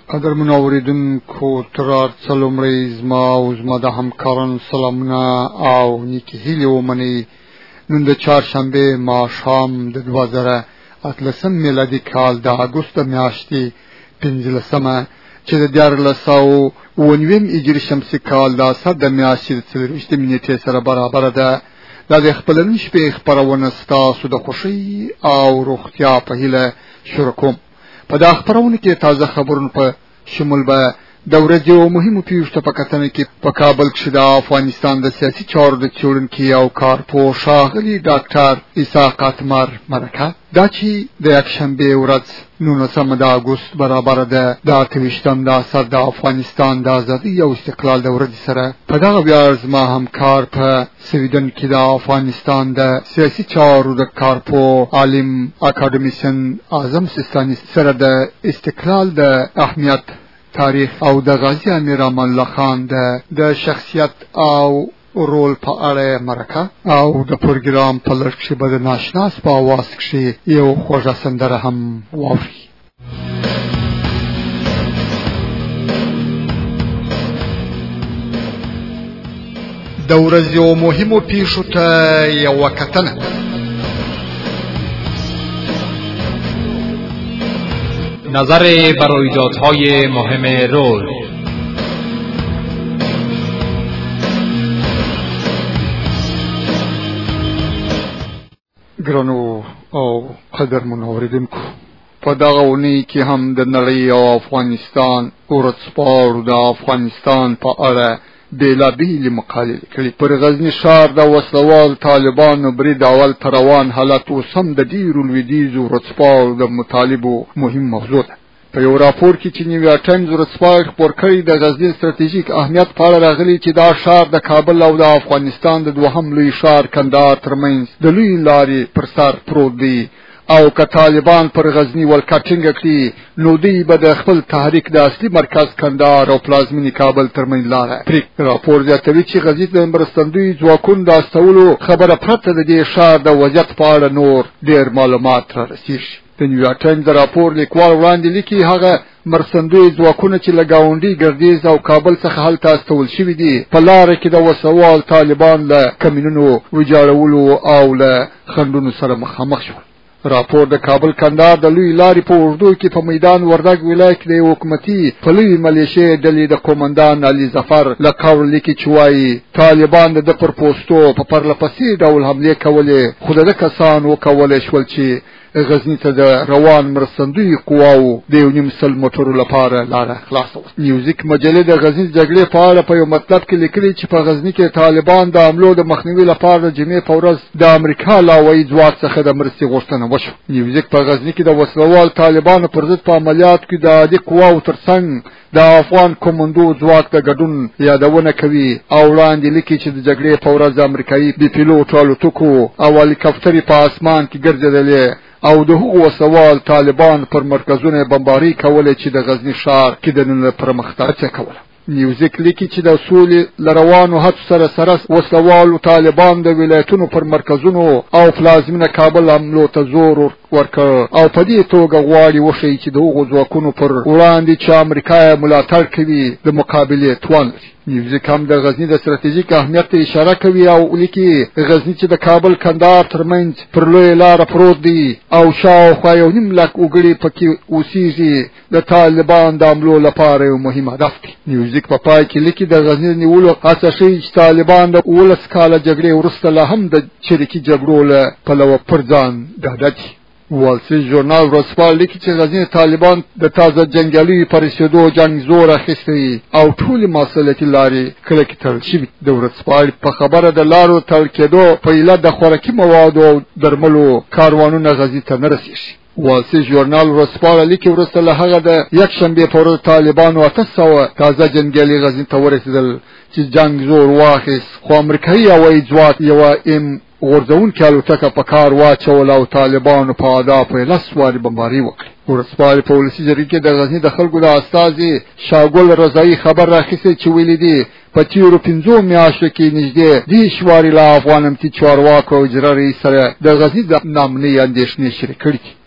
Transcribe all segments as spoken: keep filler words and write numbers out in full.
قدر منوریدونکو ترار څلومړی زما او زما د همکارانو سلامونه او نیکې هیلې ومنئ. نن د چهارشنبې ماښام د دوه زره اتلسم میلادي کال د اګوست د میاشتې پنځلسمه چې د دیارلس سوه اوه نویم هجري شمسي کال د اسد د میاشتې د څلوېښتمې نېټې سره برابره ده. دا د خپل نن شپې خپرونه ستاسو د خوښۍ او روغتیا په هیله شروع کوم. په دا خبرونه کې تازه خبرونه په شمول به د ورځې او مهمو پیښو په کتنه کې په کابل کې د افغانستان د سیاسي چارو د څېړونکي او کارپوه ښاغلي ډاکټر اسحاق اتمر مرکه دا چې د یکشنبې ورځ نولسمه د اګوست برابره ده د اته ویشتم د اسد د افغانستان د ازادۍ او استقلال د ورځې سره په دغه ویاړ زما همکار په سویډن کې د افغانستان د سیاسي چارو د کارپوه عالم اکاډمیسن اعظم سیستاني سره د استقلال د اهمیت تاریخ او د غازی امیر امان الله خان د شخصیت او رول په اړه مرکه او د پروګرام په لړ کې به د ناشناس په اواز کې یو خوږه سندره هم واوري. د ورځې او مهمو پیښو ته یو کتنه. نظر بر رویدادهای مهم روز. ګرانو او قدرمنو اوریدونکو، په دغه اونۍ کې هم د نړۍ او افغانستان ورځپاڼو د افغانستان په اړه بېلابېلې مقالې لیکلي. پر غزني ښار د وسلوال طالبانو برید اول په روان حالت اوس هم د ډېرو لویدیځو ورځپاڼو د مطالبو مهم موضوع ده. په یو راپور کې چې نیویارک ټایمز ورځپاڼې خپور کړی د غزني ستراتیژیک اهمیت په اړه راغلي چې دا ښار د کابل او د افغانستان د دوهم لوی ښار کندهار ترمنځ د لوی لارې پر سر پروت دی او که طالبان پر غزني ولکه ټینګه کړي نو دوی به د خپل تحریک د اصلي مرکز کندهار او پلازمینې کابل ترمنځ لاره پرېږدي. راپور زیاتوي چې غزني د مرستندوی ځواکونو د استولو خبره پرته د دې ښار د وضعیت په اړه نور ډېر معلومات را رسېږي. د نیویارک ټایمز د راپور لیکوال وړاندې لیکي هغه مرستندوی ځواکونه چې له ګاونډي ګردیز او کابل څخه هلته استول شوي دي په لاره کې د وسوال طالبان له کمینونو ویجاړولو او له خنډونو سره مخامخ شول. راپور د کابل کندهار د لوی لارې په اوږدو کې په میدان وردګ ولایت کې د حکومتي پلوي ملیشې ډلې د قومندان علي ظفر له قول لیکي چې وایي طالبان د ده پر پوستو په پرله پسې ډول حملې کولې خو د ده کسان وکولی شول چې غزني ته د روان مرستندوی قواو د یو نیم سل موټرو لپاره لاره خلاصه وه. نیوزیک مجلې د غزني جګړې په اړه په یو مطلب کې لیکلي چې په غزني کې طالبان د حملو د مخنیوي لپاره د جمعې په ورځ د امریکا له هوایي ځواک څخه د مرستې غوښتنه وشوه. نیوزیک په غزني کې د وسلوال طالبانو پر ضد په عملیاتو کې د عادي قواو ترڅنګ د افغان کومندو ځواک د ګډون یادونه کوي او وړاندې لیکي چې د جګړې په ورځ امریکایي بي پیلوټ الوتکو او هلیکاپټرې په اسمان کې ګرځېدلې او د هغو وسوال طالبان پر مرکزونه بمباري کولې چې د غزني ښار کې د نن پرمختګ کوله. نیوزیک لیکي چې د سولې لروانو هڅو سره سره وسوالو طالبان د ولایتونو پر مرکزونو او پلازمینه کابل حملو ته زور ورکړ او په دې توګه غواړي وښیي چې د هغو ځواکونو پر وړاندې چې امریکا ملاتړ کوي د مقابلې توان لري. نیوزیک هم د غزني د ستراتیژیک اهمیت ته اشاره کوي او لیکي غزني چې د کابل کندهار ترمنځ پر لویه لاره پروت دی او شاوخوا یو نیم لک وګړي پکې اوسېږي د طالبان د حملو لپاره یو مهم هدف دی. نیوزیک په پای کې لیکي د غزني د نیولو هڅه ښیي چې طالبان د اوولس کاله جګړې وروسته لا هم د چریکي جګړو له پلوه پر ځان ډاډه دي. وال سټریټ ژورنال ورځپاڼه لیکي چې غزني طالبان د تازه جنګیالیو پر رسېدو جنګ زور اخیستی او ټولې مسؤلیتي لارې کلکې تړل شوي. د ورځپاڼې په خبره د لارو تړل کېدو په علت د خوراکي موادو او درملو کاروانونه غزني ته نه رسېږي. وال سټریټ ژورنال ورځپاڼه لیکي وروسته له هغه د یکشنبې په ورځ طالبانو اته سوه تازه جنګیالي غزني ته ورسېدل چې جنګ زور واخیست خو امریکایي هوایي ځواک یوه ام غورځونکې الوتکه په کار واچوله او طالبانو په اهدافو یې لس وارې بمباري وکړې. ورځپاڼې په ولسي جرګې کې د غزني د خلکو د استازي شاګل رضایي خبر راخیستی چې ویلي دي په تیرو پنځو میاشتو کې نږدې دېرش وارې له افغان امنیتي چارواکو او اجرا رئیس سره د غزني د ناامنۍ اندېښنې شریک کړي دي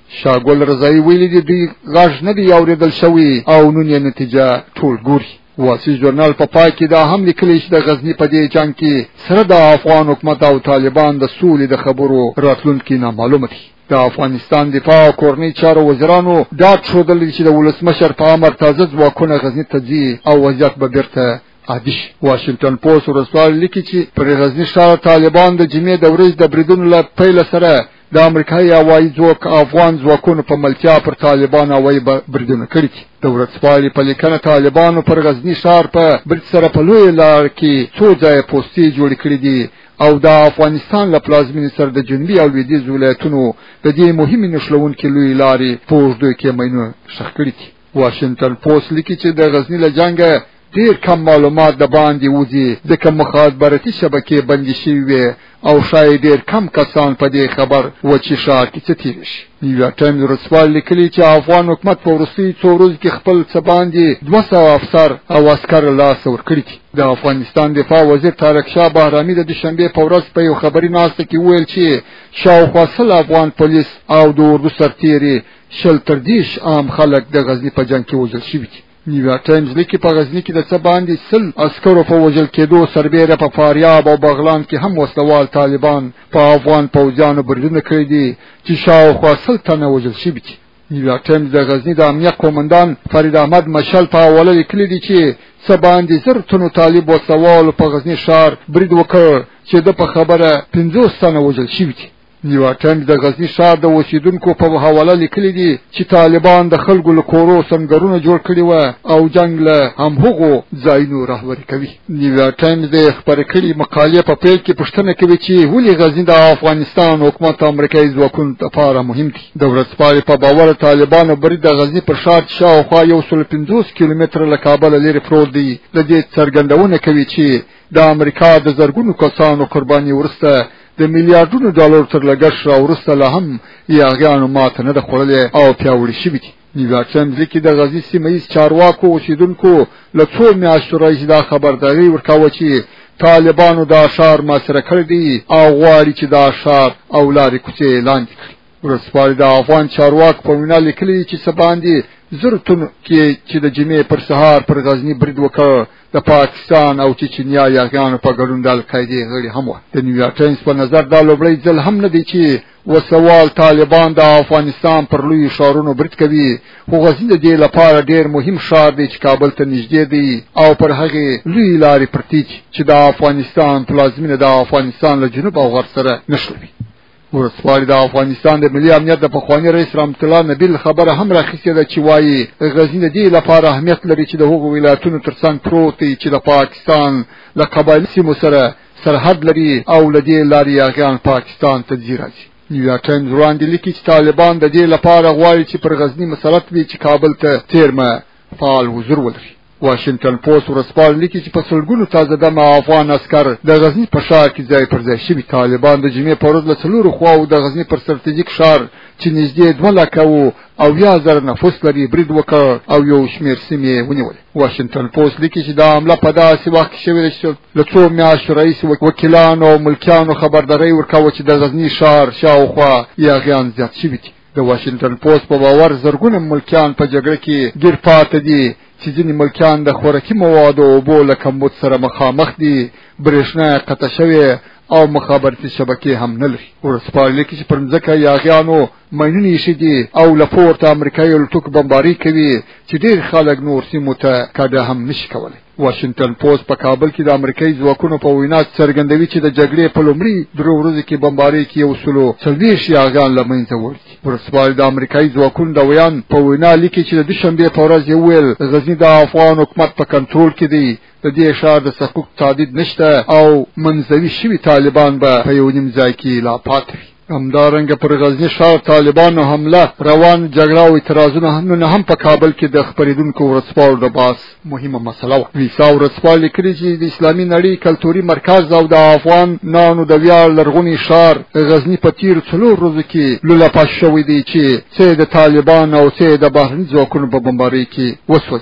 شاګل رضایی ویلي دي دوی غږ نه دی اورېدل شوی او نن یې نتیجه ټول ګوري. واسی ژورنال په پای کې دا هم لیکلی چې د غزنی په دې جنگ کې سره د افغان حکومت او طالبان د سولې د خبرو راتلونکي نامعلومه دي. د افغانستان دفاع او کورنۍ چارو وزیرانو ډاډ ښودلی چې د ولسمشر په امر تازه ځواکونه غزنی ته ځي او وضعیت به بیرته عادي شي. واشنگټن پوسټ ورسپارل لیکي چې پر غزنی ښار طالبان د جمعې د ورځې د بریدونو له پیل سره د امریکایي هوایي ځواک افغان ځواکونو په ملتیا پر طالبان هوایي بریدونه کړي دي. د ورځپاڼې په لیکنه طالبانو پر غزنی ښار په برید سره په لویه لار کې څو ځایه پوستې جوړې کړې دي او د افغانستان له پلازمینې سره د جنوبي او لویدیځ ولایتونو د دې مهمې نښلونکې لویې لارې په اوږدو کې ماینونه ښخ کړي دي. واشنگټن پوسټ لیکي چې د غزنی له جنګه ډیر کم معلومات د باندې وځي ځکه مخابراتي شبکې بندي شوي وي او شاید ډیر کم کسان په دې خبر و چې ښار کې څه تېر شي. نیویارک ټایمز ورځپاڼه لیکلي چې افغان حکومت په وروستیو څو ورځو کې خپل څه باندې دوه سوه افسر او عسکر له لاسه ورکړي دي. د افغانستان دفاع وزیر طارق شاه بهرامي د دوشنبې په ورځ په یو خبري ناسته کې وویل چې شاوخوا سل افغان پولیس او د اردو سرتیري شل تر دېرش عام خلک د غزني په جنګ کې وژل شوي دي. نیویارک ټایمز لیکي په غزني کې د څه باندې سل عسکرو په وژل کېدو سربیره په فاریاب او بغلان کې هم وسلوال طالبان په افغان پوځیانو بریدونه کړي دي چې شاوخوا سل تنه وژل شوي دي. نیویارک ټایمز د غزني د امنیت قومندان فرید احمد مشل په حواله لیکلي دي چې څه باندې زر تنو طالب وسلوالو په غزني ښار برید وکړ چې د په خبره پنځوس تنه وژل شوي دي. نیویارک ټایمز د غزني ښار د اوسیدونکو په حواله لیکلي دي چې طالبان د خلکو له کورو سنګرونه جوړ کړي وو او جنگ له همهغو ځایونو رهبري کوي. نیویارک ټایمز د خبرې کړي مقالې په پیل کې پوښتنه کوي چې ولې غزني د افغانستان حکومت امریکایي ځواکونو لپاره مهم دي. د ورځپاڼې په باور طالبانو برید د غزني پر ښار شاوخوا یو سل پنځوس کیلومتره له کابل لرې پروت دی. د دې څرګندونه کوي چې د امریکا د زرګونو کسانو قرباني وروسته د میلیارډونو ډالر تر لګښت راوروسته لا هم یاغیانو ماته نه ده خوړلې او پیاوړي شوي دي. نیویارک ټایمز لیکي د غزني سیمه ییز چارواکو اوسیدونکو له څو میاشتو راهیسې دا خبرداری ورکوه چې طالبانو دا ښار محاصره کړی دی او غواړي چې دا ښار او لارې کوڅې لاندې کړي. ورځپاڼې د افغان چارواکو په وینا لیکلي چې څه باندې زر تنو کې چې د جمعې پر سهار پر غزني برید وکړ د پاکستان او چچنیا یاغیانو په ګډون د القاعدې غړي هم وو. د نیویارک ټایمز په نظر دا لومړی ځل هم نه دی چې وسوال طالبان د افغانستان پر لوی ښارونو برید کوي، خو غزني د دې لپاره ډیر مهم ښار دی چې کابل ته نږدې دی او پر هغې لوی لارې پرتې چې د افغانستان پلازمینه د افغانستان له جنوب او غرب سره نښلوي. ورځپاڼې د افغانستان د ملي امنیت د پخواني رئیس رحمت الله نبیل خبره هم راخیستې ده چې وایي غزني د دې لپاره اهمیت لري چې د هغو ولایتونو ترڅنګ پروت دی چې د پاکستان له قبایلي سیمو سره سرحد لري او له دې لارې یاغیان پاکستان ته ځي راځي. نیویارک ټایمز وړاندې لیکي چې طالبان د دې لپاره غواړي چې پر غزني مسلط وي چې کابل ته تیرمه فعال حضور ولري. واشنگټن پوسټ ورځپاڼه لیکي چې په سلګونو تازه دمه افغان عسکر د غزني په ښار کې ځای پر ځای شوي. طالبان د جمعې په ورځ له څلورو خواو د غزني پر ستراتیژیک ښار چې نږدې دوه لکه و او یا زر نفوس لري برید وکړ او یو شمېر سیمې ونیولې. واشنگټن پوسټ لیکي چې دا حمله په داسې وخت کې شوې ده چې له څو میاشتو راهیسې وکیلانو او ملکیانو خبرداری ورکوه چې د غزني ښار شاوخوا یاغیان زیات شوي دي. د واشنگټن پوسټ په باور زرګونه ملکیان په جګړه کې ګیر پاتې دي چې ځینې ملکیان د خوراکي موادو او اوبو له کمبود سره مخامخ دي، برېښنا یې قطع شوې او مخابرتي شبکې هم نه لري. ورځپاڼه لیکي چې پر مځکه یاغیانو ماینونه ایښي دي او له پورته امریکایي الوتکو بمباري کوي چې ډېر خلک نور سیمو ته کډه هم نشي کولی. واشنگټن پوسټ په کابل کې د امریکایي ځواکونو په وینا څرګندوي چې د جګړې په لومړي درو ورځو کې بمباري کې یو سلو څلوېښت یاغیان له منځه وړي. ورځپاڼه د امریکایي ځواکونو د ویان په وینا لیکي چې د دوشنبې په ورځ یې وویل غزني د افغان حکومت په کنټرول کې دی، د دې ښار د حقوق تعدید نشته او منځوي شوي طالبان به په یو نیم ځای کې لا پاتې وي. همدارنګه پر غزني ښار طالبانو حمله روان جګړه او اعتراضونه هم هم په کابل کې د خپرېدونکو ورځپاڼو د بحث مهمه مسله وه. ویسا ورځپاڼه لیکلي چې د اسلامي نړۍ کلتوري مرکز او د افغانانو د ویاړ لرغونی ښار غزني په تېرو څلور ورځو کې لولپه شوی دی چې څه د طالبان او څه د بهرني ځواکونو په بمبارۍ کې وسوځېدل.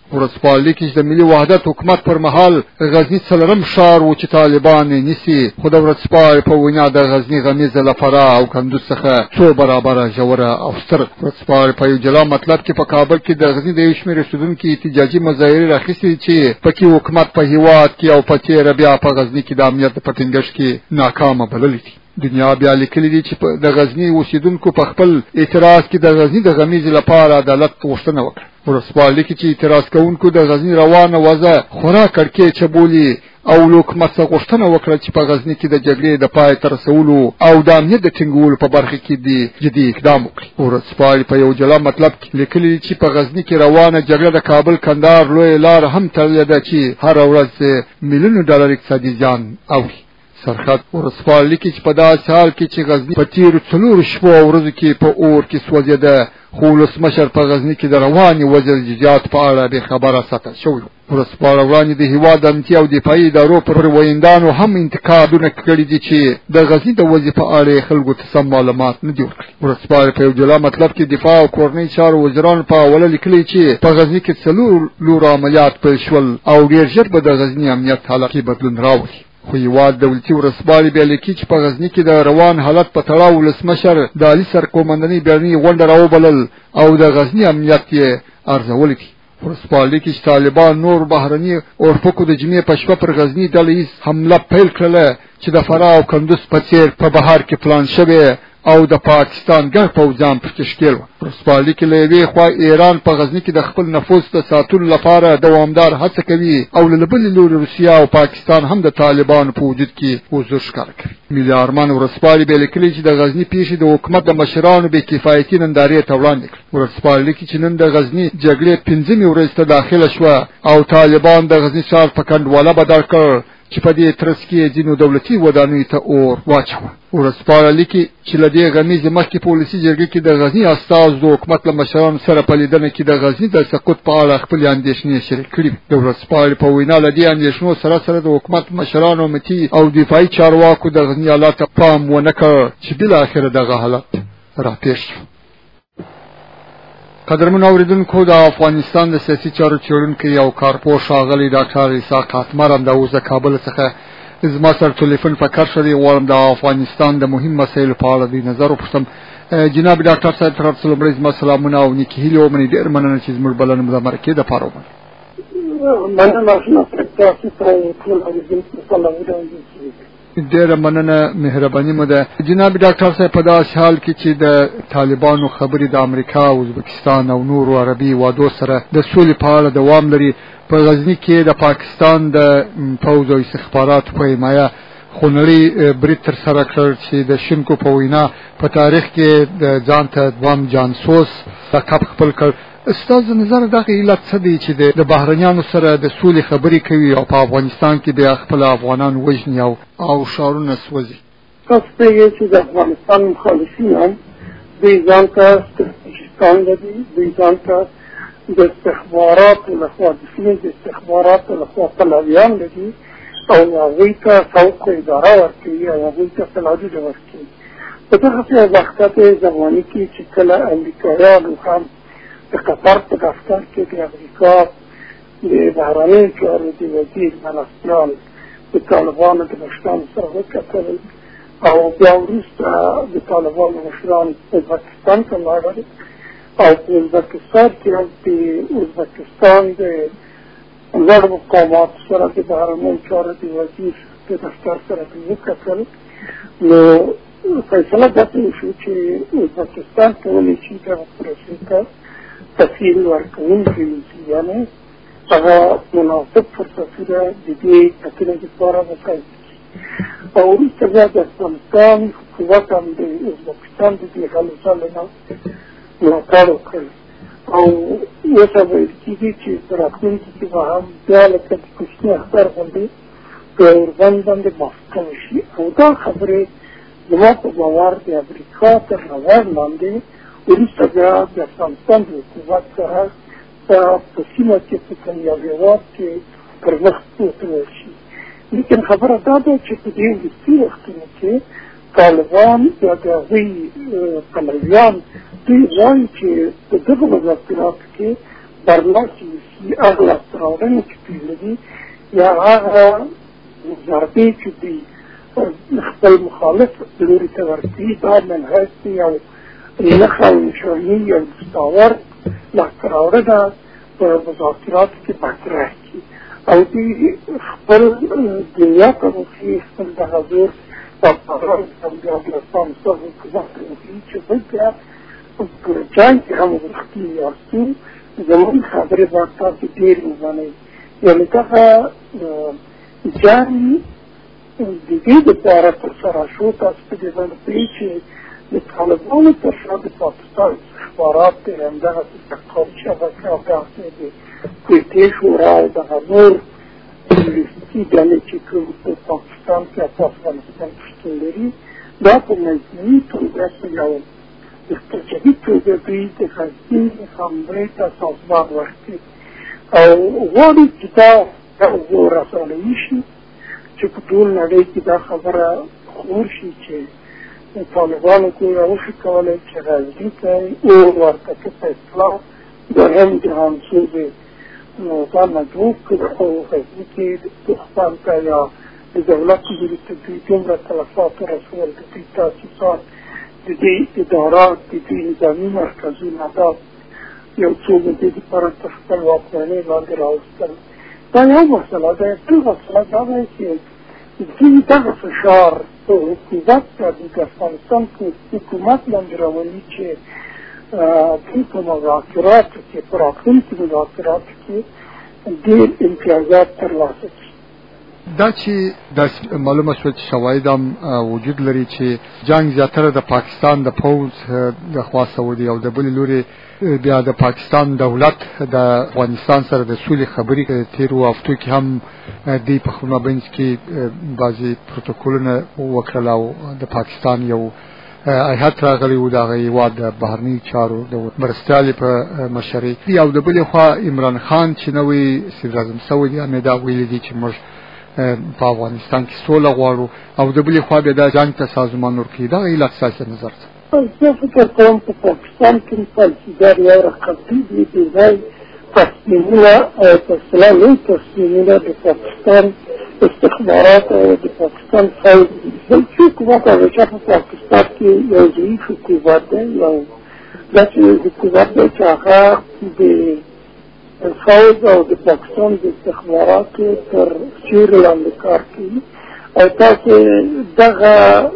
ورځپاڼې کې د ملي وحدت حکومت پر مهال غزنی څلورم ښار و چې طالبان نیسي، خو د ورځپاڼې په وینا د غزنی غمیزه له فراه او کندوز څخه څو برابره ژوره او ستره. ورځپاڼې په یو جلا مطلب کې په کابل کې د غزنی د یو شمېر اوسېدونکو احتجاجي مظاهرې راخیستې چې پکې حکومت په هیواد کې او په تېره بیا په غزنی کې د امنیت په ټینګښت کې ناکامه بللې دي. دنیا بیا لیکلي دي چې د غزنی اوسېدونکو په خپل اعتراض کې د غزنی د غمیزې لپاره عدالت غوښتنه وکړه. ورځپاڼې کې چې اعتراض کوونکو د غزنی روانه وضع خورا کړکېچه بولي او حکومت څخه غوښتنه وکړه چې په غزنی کې د جګړې د پای ته رسولو او د امنیت د ټینګولو په برخه کې دي جدي اقدام وکړي. ورځپاڼې په یو جلا مطلب کې لیکلي دي چې په غزنی کې روانه جګړه د کابل کندهار لویه لار هم تړلې ده چې هر ورځ میلیونو ډالر اقتصادي زیان اوري. سرحد ورځپاڼې لیکي چې په داسې حال کې چې غزنی په تیرو څلورو شپو او ورځو کې په اور کې سوځېده، خو ولسمشر په غزنی کې د روانې وضع جزیات په اړه بې خبره ساتل شوی. ورځپاڼې وړاندې د هېواد د امنیتي او دفاعي ادارو پر ویندانو هم انتقادونه کړي دي چې د غزنی د وضع په اړه خلکو ته سم معلومات نه دي ورکړي. ورځپاڼې په یو جلا مطلب کې دفاع او کورنۍ چارو وزیرانو په حواله لیکلي چې په غزنی کې څلور لورو عملیات پیل شول او ډېر ژر به د غزنی امنیت حالت کې بدلون راولي. خو هېواد دولتي ورځپاڼې بیا لیکي چې په غزنی کې د روان حالت په تړاو ولسمشر د علي سرکومندنۍ بیړنۍ غونډه راوبلل او د غزنی امنیت یې ارزولی دي. ورځپاڼې کې چې طالبان نور بهرني اورپکو د جمعې په شپه پر غزنی ډله ییز حمله پیل کړله چې د فراه او کندوز په څېر په بهر کې پلان شوې او د پاکستان ګڼ پوځیان پکې ښکېل وو. ورځپاڼې کې له یوې خوا ایران په غزنی کې د خپل نفوذ د ساتلو لپاره دوامدار هڅه کوي او له بلې لوري روسیه او پاکستان هم د طالبانو په وجود کې حضور ښکاره کوي. ملي ارمان ورځپاڼې بیا لیکلي چې د غزنی پیښې د حکومت د مشرانو بې کفایتي نندارې ته وړاندې کړې. ورځپاڼې لیکي چې نن د غزنی جګړې پنځمې ورځې ته داخله شوه او طالبان د غزنی ښار په کنډواله بدل کړ چې په دې ترڅ کې ځینو دولتي ودانیو ته اور واچوه. ورځپاڼې لیکي چې له دې غمیزې مخکې په ولسي جرګې کې د غزنی استازو د حکومت له مشرانو سره په لیدنه کې د غزنی د سقوط په اړه خپلې اندېښنې شریک کړي. د ورځپاڼې په وینا له دې اندېښنو سره سره د حکومت مشرانو امنیتي او دفاعي چارواکو د غزنی حالت ته پام ونه کړ چې بالاخره دغه حالت راپېښ شو. قدرمن اوریدونکو، د افغانستان د سیاسي چارو څېړونکی او کارپوه ښاغلی ډاکټر اسحاق اتمر هم د اوس د کابل څخه زما سره ټلیفون په کار شوی. غواړم د افغانستان د مهم مسایلو په اړه د نظر وپوښتم. جناب ډاکټر صاحب، تر ټولو لومړی زما سلامونه او نیکې هیلې ومنئ. ډېر مننه چې زموږ بلنه مو د مرکې دپاره ومنئ. ډېره مننه، مهرباني مو ده. جناب ډاکټر صاحب، په داسې حال کې چې د طالبانو خبرې د امریکا، ازبکستان او نورو عربي هېوادو سره د سولې په اړه دوام لري، په غزنی کې د پاکستان د پوځ او استخباراتو په حمایه خونړی برید ترسره کړ چې د شینکو په وینا په تاریخ کې د ځان ته دوام جانسوس لقب خپل کړ. ستاسو نظر دغه علت څه دی چې د بهرنیانو سره د سولې خبرې کوي او په افغانستان کې بیا خپل افغانان وژني او او ښارونه سوځي؟ تاسو پوهیږئ چې د افغانستان مخالفین دوی ځان ته ستراتیژیکان لري، دوی ځان ته د استخباراتو لخوا د سیمې د استخباراتو لخوا پلویان لري او هغوی ته فوق اداره ورکوي او هغوی ته سلاحونه ورکوي. په دغسې وختات زماني کې چې کله امریکایانو هم د قطر په دفتر کې د امریکا د بهرنیو چارو د وزیر مرستیال د طالبانو د مشرانو سره وکتل او بیا وروسته د طالبانو مشران ازبکستان ته لاړل او په ازبکستان کې هم د ازبکستان د لوړو مقاماتو سره د بهرنیو چارو د وزیر د دفتر سره وکتل. نو فیصله داسې وشو چې ازبکستان کولی شي دغه پروسې ته تسهیل ورکوونکي وي، یعنې هغه مناسب فرصتونه د دې کتنې لپاره وکړي او وروسته بیا د افغانستان حکومت هم د ازبکستان د دې هلو ځلو نه ملاتړ وکړ او اوس هم ویل کېږي چې په راتلونکي کې به هم بیا لکه د کوچني اختر غوندې په اردن باندې موافقه وشي او دا خبرې زما په باور د امریکا تر نظر لاندې وروسته بیا د افغانستان د حکومت سره په سیمه کې په کوم یو هېواد کې پر مخ وتړل شي. لیکن خبره دا ده چې په دې وروستي وختونو کې طالبان یا د هغوی پلویان دوی غواړي چې په دغه مذاکراتو کې برلاسي وشي چې هغه لاسته راوړنې چې دوی لري یا هغه ضربې چې دوی خپل مخالف لوري ته ورکوي دا منحص یو نښه او نشاني یو دستاور لاسته راوړنه په مذاکراتو کې مطرح کړي او دوی خپل دنیا ته وښيي خپل دغه زور پاکستان او د افغانستان سره حکومت وښيي چې موږ بیا په جنګ کې هم وختي یاستو زموږ خبرې به تاسو ډېرې ومنئ یعنې دغه جنګ د دې دپاره ترسره شو تاسو په دې باندې پوهېږئ چې د طالبانو تر شا د پاکستان استخبارات دی همدغسې د قوم شبکه او دغسې د کویتې شورا او دغه نور انګلیسي ډلې چې کوم په پاکستان کې او په افغانستان کې شتون لري دا په مجموعي توګه په یو استراتیژي توګه دوی د غزني حملې ته سازمان ورکړي او غواړي چې دا زور رسانوي شي چې په ټول نړۍ کې دا خبره خور شي چې طالبانو کوم راوښي کولی چې غزني ته اور ورته که په اصطلاح دوهم جهانسوز نو دا مجبور کړ او غزني کې دښمن ته یا د دولت لوري ته دوی دومره تلفات ورسول د دوی تاسیسات د دې ادارات د دې نظامي مرکزونه دا یو څو د دې لپاره تر خپل واکمنۍ لاندې راوستل دا یو مسله ده بل مسله دا ده چې دوی دغه فشار په حکومت باندې د افغانستان په حکومت باندې راولي چې دوی په مذاکراتو کې په راتلونکي مذاکراتو کې ډېر امتیازات ترلاسه کړي دا چې داسې معلومه شوه چې شواهد هم وجود لري چې جنګ زیاتره د پاکستان د پوځ د خوا سوی او د بلې لورې بیا د پاکستان دولت د افغانستان سره د سولې خبرې تېرو هفتو کې هم دوی په خپل مابینځ کې بعضې پروتوکولونه وکړل او د پاکستان یو هیات راغلی و د هغه هېواد د بهرني چارو د مرستیالې په مشرۍ او د بلې خوا عمران خان چې نوی صدراعظم سوی دی هم یې دا ویلي دي چې موږ په افغانستان کې سوله غواړو او د بلې خوا بیا دا جنګ ته سازمان ورکوي دغه علت ستاسې نظر څه زه فکر کوم په پاکستان کې پالیسیګر یو رقمي دي د ځای تصمیمونه او په اصطلاح لوی تصمیمونه د پاکستان استخبارات او د پاکستان فوج دي بل چې حکومت همیشه په پاکستان کې یو ضعیف حکومت دی یو داسې حکومت دی چې هغه د فوج او د پاکستان د استخباراتو تر سیوري لاندې کار کوي او تاسې دغه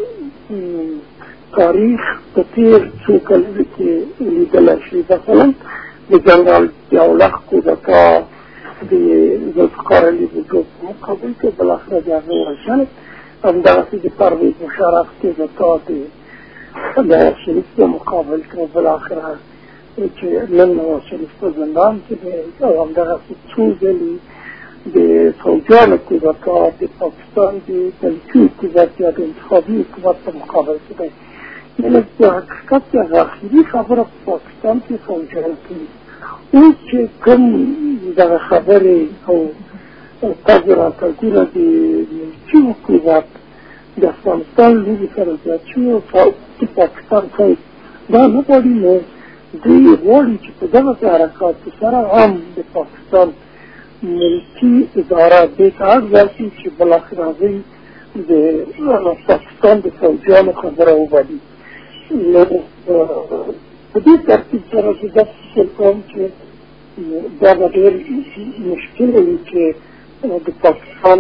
تاریخ په تېر څو کلونو کې لیدلی شي مثلا د جنرال ضیاءالحق کودتا د ذوالفقار علي بوټو په مقابل کې بالاخره د هغه وژنه همدغسې د پرویز مشرف کودتا د نواز شریف په مقابل کې بالاخره چې نن نواز شریف په زندان کې دی او همدغسې څو ځلې د فوجیانو کودتا د پاکستان د ملکي حکومت یا د انتخابي حکومت په مقابل کې دی یعنې د حقیقت هغه اخري خبره په پاکستان کې فوجیان کوي اوس چې کوم دغه خبرې او تګ راتګونه د ملکي حکومت د افغانستان لوري سره زیات شوي او د پاکستان فوج دا نه غواړي نو دوی غواړي چې په دغسې حرکاتو سره هم د پاکستان ملکي اداره دې ته اړ ورشي چې بالاخره هغوی د پاکستان د فوجیانو خبره وبلي نو په دې ترتیب سره چې داسې فکر کوم چې دا به ډېر مشکله وي چې د پاکستان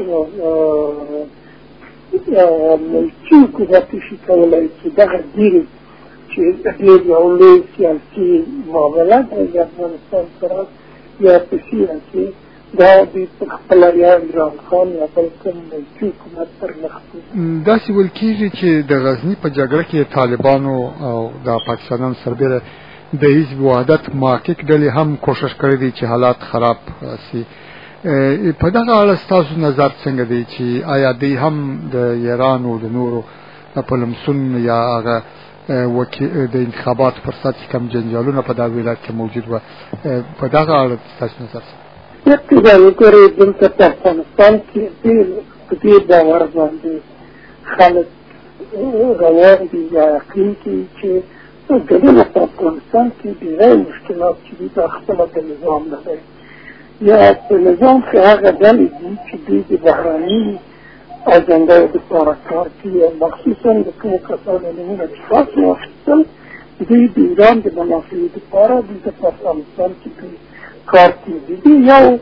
ملکي حکومت شي کولی چې دغه ډېرې چې ډېر یو لوی سیاسي معامله دی د افغانستان سره یا په سیمه کې دا دوی په خپله یا عمران خان یا بل کوم ملکي حکومت پر مخ کړي داسې ویل کېږي چې د غزني په جګړه کې طالبانو او د پاکستانیانو سربیره د حزب وحدت محقق ډلې هم کوشش کړی دی چې حالات خراب سي په دغه اړه ستاسو نظر څنګه دی چې آیا دوی هم د ایران او د نورو په لمسون یا هغه د انتخاباتو پر سر چې کوم جنجالونه په دغه ولایت کې موجود وه په دغه اړه ستاسو نظر څه ابتدایي ګورې دلته په افغانستان کې ډېر په دې باور باندې خلک روان دي یا یقین کوي چې دننه په افغانستان کې ډېری مشکلات چې دي دا خپله د نظام نه دی یا په نظام کې هغه ډلې دي چې دوی د بهرني اجنډاو دپاره کار کوي او مخصوصا د کومو کسانو نومونه چې تاسو واخیستل دوی د ایران د منافعو دپاره دلته په افغانستان کې کوي کار کوي. دوی یو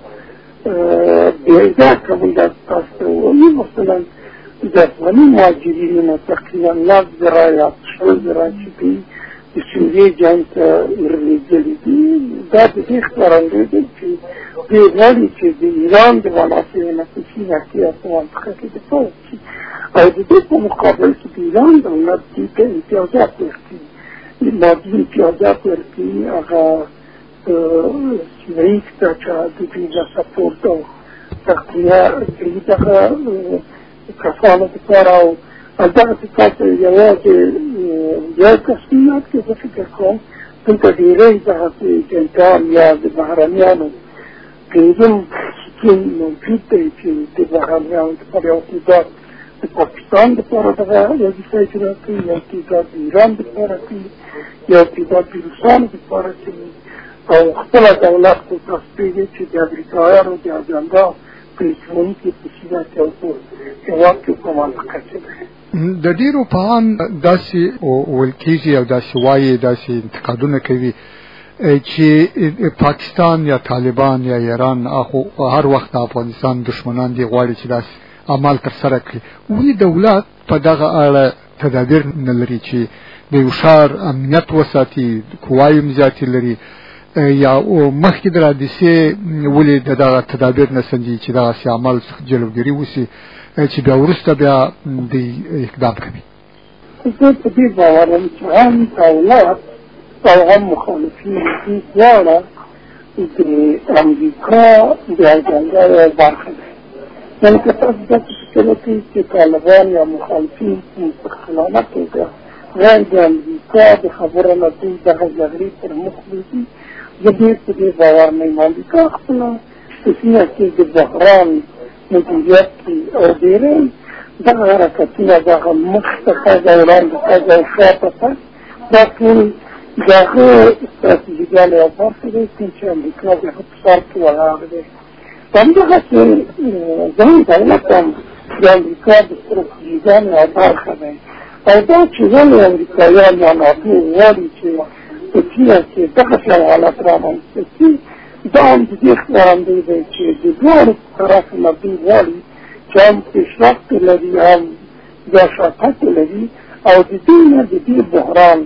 بېځایه قبول تاسو ته ووایي مثلا د افغاني مهاجرینو نه تقریبا لس زره یا شل زره چې دوی د سوریې جنګ ته ورلېږلي دي دا د دې ښکارندوی دی چې دوی غواړي چې د ایران د منافعو نه په سیمه کې په منطقه کې دفاع وکړي او د دې په مقابل کې د ایران دولت دوی ته امتیازات ورکوي مادي امتیازات ورکوي هغه سیمه ییز ته چې د دوی د سپورټ او تغذیه کوي دغه کسانو دپاره او دغسې تاسو یوازې یو کس یاد کې زه فکر کوم دلته ډېری دغسې جنګیان یا د بهرنیانو پنځم ستون موجود دی چې د بهرنیانو دپاره یو تعداد د پاکستان دپاره دغه وظیفه اجرا کوي یو تعداد د ایران دپاره کوي یو تعداد د روسانو دپاره کوي او خپله دولت خو تاسو پوهېږئ چې د امریکایانو د اجنډا په لټونکي په سیمه کې او په هېواد کې په منطقه کې دی. د ډیرو پوهان داسې ویل کېږي او داسې وایي داسې انتقادونه کوي چې پاکستان یا طالبان یا ایران اخو هر وخت د افغانستان دشمنان دي غواړي چې داسې عمل ترسره کړي ولې دولت په دغه اړه تدابیر نه لري چې د یو ښار امنیت وساتي قواوې هم زیاتې لري یا مخکې د حادثې ولې د دغه تدابیر نه سنجي چې دغسې عمل جلوګیري وسي چې بیا وروسته بیا د اقدام کوي. زه په دې باور یم چې هم دولت او هم مخالفین دې دواړه د امریکا د اجنډا یوه برخه ده. یعنې که تاسو داسې فکر وکړئ چې طالبان یا مخالفین په مستقلانه توګه غیر د امریکا د خبره نه دوی دغه جګړې پر مخ وځي زه ډېر په دې باور نه یم. امریکا خپله په سیمه کې د بحران مدیریت کی او ډېری دغه حرکتونه دغه مخته تګ او وړاندې تګ او شاته تګ دا ټول د هغه استراتیژیګانې یوه برخه دی کوم چې امریکا د هغه په سر کې ولاړ دی. همدغسې زموږ دولت هم د امریکا د استراتیژیګانې یوه برخه دی او دا چې ولې امریکایان یا ناټو غواړي چې په سیمه کې دغسې یو حالت رامنځته کړي دا هم د دې ښکارندوی دی چې د دواړو طرف نه دوی غواړي چې هم پیشرفت لري هم بیا شاتګ لري او د دې نه د دې بحران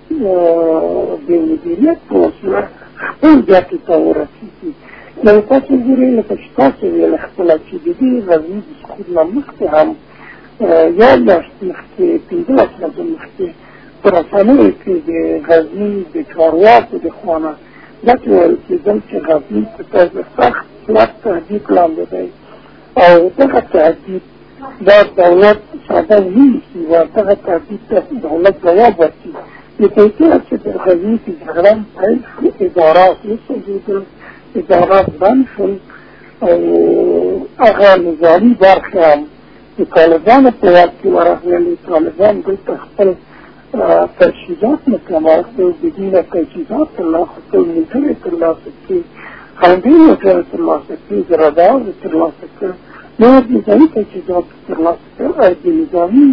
د مدیریت په وسیله خپل ګټې ته ورسېږي. نو تاسو ګورئ لکه چې تاسو ویل خپله چې د دې غزني د سقوط نه مخکې هم یو میاشت مخکې پنځلس ورځې مخکې په رسنیو کې د غزني د چارواکو د خوا نه داسې ویل کېدل چې غزني په د سخت کلک تهدید لاندې دی او دغه تهدید دا دولت ساده ونیسي و دغه تهدید ته دولت ځواب ورکړي. د کله چې د غزني کې جګړه پیل شو ادارات وسوځېدل ادارات بند شول او هغه نظامي برخې هم د طالبانو په واک کې ورغلې. طالبان دلته خپل تجهیزات متمرکز د دې نه تجهیزات ترلاسه کړل موټرې ترلاسه کړي خنډي موټرې ترلاسه کړي رادار ترلاسه کړل نور نظامي تجهیزات ترلاسه کړل او د نظامي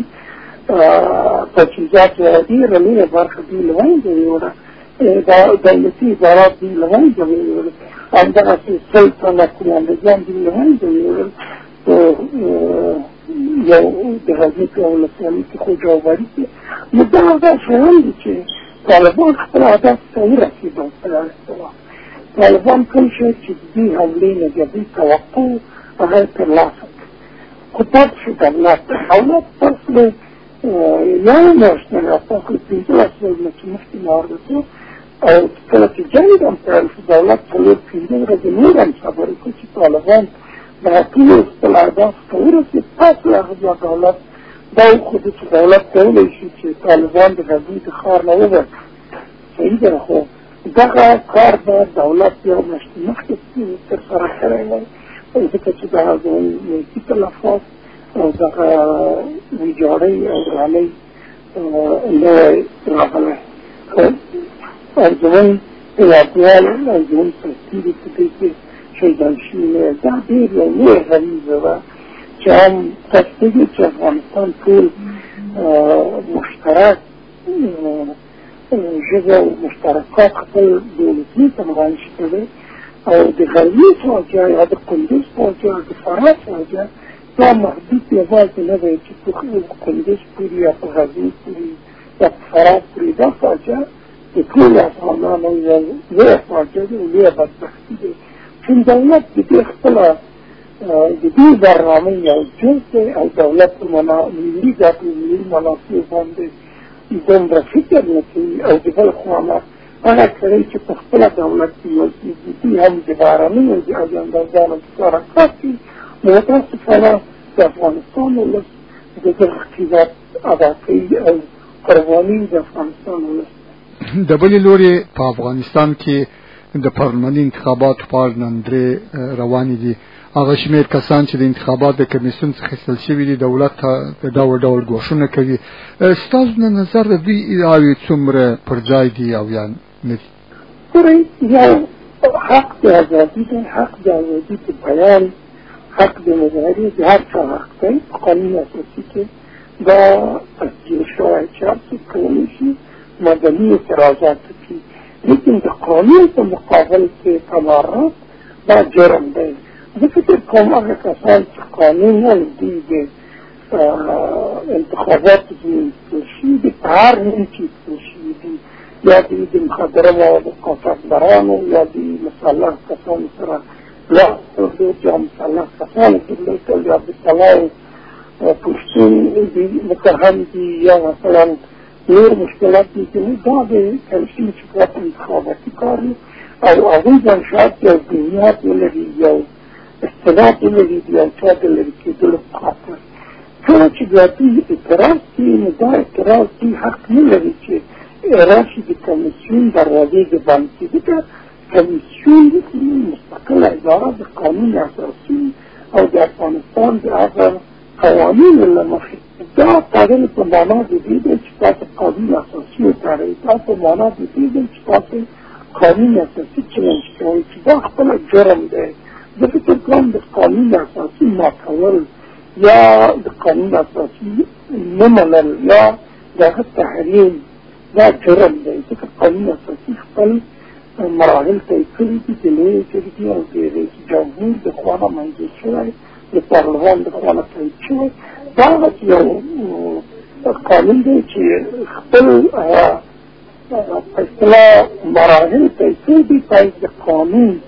تجهیزات یوه ډېره لویه برخه دوی له منځه یوړه دولتي ادارات دوی له منځه ویوړل همدغسې سل تنه قوماندګان دوی له منځه ویوړل یو د غزني په ولسوالۍ کې خوجاوبري کې نو دا هغه شیان دي چې طالبان خپل هدف ته ورسېدل. طالبان کوم شی چې د دې حملې نه د دوی توقع هغه یې ترلاسه کړ خو پاتې شو دولت دولت فصل یو میاشت نه یا فصل پنځلس ورځې چې مخکې واردېدو او کله چې جنګ هم پیل شو دولت څلور پنځه ورځې نور هم صبر وکړو چې طالبان دا ټول خپل اهداف ته ورسېد. تاسو هغه بیا دولت دا وښودو چې دولت کولی شي چې طالبان د غزني د ښار نه وباسي. صحیح ده خو دغه کار به دولت یو میاشت مخکې ترسره کړی وای ځکه چې دغه زموږ ملکي تلفات او دغه ویجاړۍ او ورانۍ نه وای راغلی او زموږ هېوادوال او زموږ سرتېري په دې کې پیدا شوی دا ډېر یو لوی غریزه ده چې هم تصدیق چې افغانستان ټول مشترک ژبه او مشترکات خپل دولتي تمرین شکړي او د غربي فاجعه یا د کندوز فاجعه د فراه فاجعه دا محدود یوازې نه دی چې په کندوز پورې یا په غزني پورې یا په فراه پورې دا فاجعه د ټولو افغانانو یو لویه فاجعه ده او لویه بدبختي ده چې دولت د دې خپله د دې برنامې یو جز دی او دولت په ملي ګټو ملي منافعو باندې دومره فکر نه کوي او د بل خوا نه هغه کړی چې په خپله دولت کې یو سیاسي هم د بهرنیو د اجنډاګانو سره کار کوي متاسفانه د افغانستان ولس د دغه قیمت ادا کوي او قرباني د افغانستان ولس د بلې لورې په افغانستان کې د پارلماني انتخاباتو په اړه نن درې روانې دي هغه شمېر کسان چې د انتخاباتو د کمیسیون څخه اخیستل شوي دي دولت ته د ډول ډول ګواښونه کوي ستاسو نه نظر د دوی ادعاوې څومره پر ځای دي او یا نه دي ګورئ یو حق د ازادي دی حق د ازادي د بیان حق د مظاهرې د هر چا حق دی په قانون اساسي کې دا تصدیق شوی چې هر څوک کولی شي مدني اعتراضات وکړي لیکن د قانون په مقابل کې تمرد دا جرم دی زه فکر کوم هغه کسان چې قانون هم دوی د انتخاباتو د ایستل شوي دي په هر نوم کې ایستل شوي دي یا دوی د مخدره موادو قاچاقبرانو یا د مسلح کسانو سره لاس درلود یا مسلح کسانو درلودل یا عبدالسلام پښتون دي متهم دي یا مثلا نور مشکلات دي چې دا د کمیسیون چې په انتخاباتي کار او هغوی ځان شاید یو بنیاد ولري یو استناد ولري د یو چا د لرې کېدلو په خاطر کله چې بیا دوی اعتراض کوي نو دا اعتراض دوی حق نه لري چې راشي د کمیسیون دروازې د بند کړي ځکه کمیسیون مستقله اداره د قانون اساسي او د افغانستان د هغه قوانینو له مخې دا تغیر په معنا د دې دی چې تاسو قانون اساسي وکاروئ دا په معنا د دې دی چې تاسو قانون اساسي چلنج کوئ چې دا خپله جرم دی زه فکر کوم د قانون اساسي ماتول یا د قانون اساسي نه منل یا د هغه تحریم دا جرم دی ځکه قانون اساسي خپل مراحل طی کړي دي د لویې جرګې او د رئیس جمهور د خوا نه منظور شوی د پارلمان د خوا نه تایید شوی دا یو قانون دی چې خپل په اصطلاح مراحل طی کړي دي باید د قانون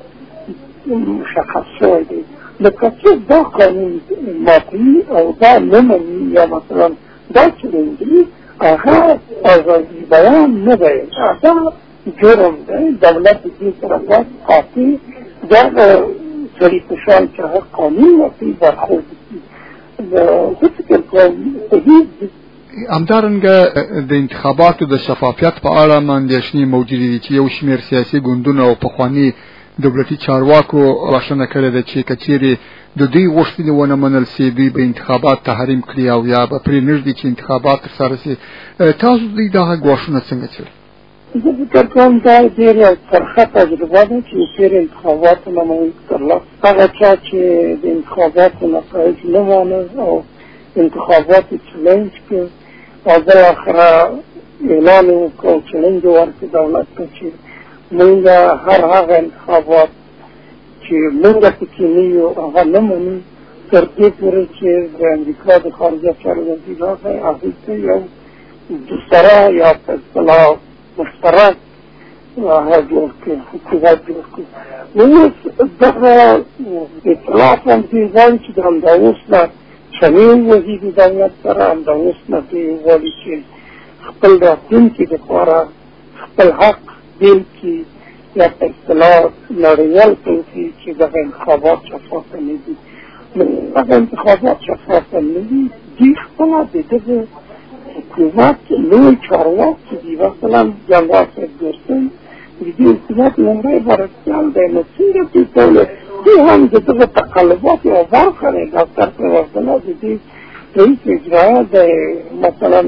مشخص شوی دی لکه څوک دا قانون ماتوي او دا نه مني یا مثلا دا چلنج دي هغه ازادي بیان نه دی دا جرم دی دولت د دې سره باید قاطع دغه سړي په شان چې هغه قانون وکړي برخورد وکړي زه فکر کوم صحیح همدارنګه د انتخاباتو د شفافیت په اړه اندېښنې موجودې دي چې یو شمېر سیاسي ګوندونه او پخواني دولتي چارواکو بښنه کړې ده چې که چیرې د دوی غوښتنې ونه منل سي دوی به انتخابات تحریم کړي او یا به پرې نږدې چې انتخابات ترسره سي تاسو دوی دغه ګواښونه څنګه څېړئ زه فکر کوم دا ډېره ترخه تجربه ده چې چېرې انتخاباتو نه مو ترلاسه هغه چا چې د انتخاباتو نتایج نه مانه او انتخاباتو چلنج کړ او بالاخره اعلان وکړ او چلنج ورکړ دولت ته چې موږ هر هغه انتخابات چې موږ پکې نه یو هغه نه منو تر دې پورې چې د امریکا د خارجه چارو وزیر راغی هغوی ته یو دوسره یا په اصطلاح مشترک هغه جوړ کړي حکومت جوړ کړي نو دغه اطلاف هم دې غواړي چې د همدا اوس نه چلین وزیر دولت سره همدا اوس نه دې غواړي چې خپل راتلونکي دپاره خپل حق بیل کی یا په اصطلاح نړیوال کوي چې دغه انتخابات شفافه نه دي دغه انتخابات شفافه نه دي دې خپله د دغه حکومت لوی چارواکي دي مثلا جنرال صاحب ګرسن د دې حکومت لومړی مرستیال دی نو څنګه دې کولی دې هم د دغه تقلبات یوه برخه دی ډاکټر صاحب عبدالله د دې رئیس اجرایه دی مثلا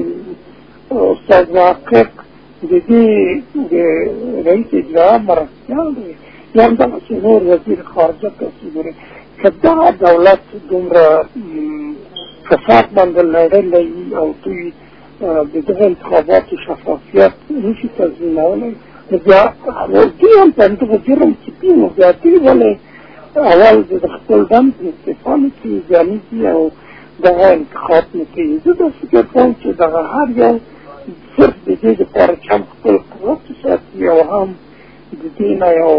استاد محقق د دې د رئیس اجرا مرستیال دی یا همدغسې نور وزیر خارجه کسي ګورې که دغه دولت دومره فساد باندې لړلی او دوی د دغه انتخاباتو شفافیت نشي تضمینولی نو بیا دوی هم په همدغه جرم کې دي نو بیا دوی ولې اول د خپل دند استعفا نه کوي ځانیږي او دغه انتخاب نه کوي. زه داسې فکر کوم چې دغه هر یو صرف د دې دپاره چې هم خپل قوت وساتي او هم د دې نه یو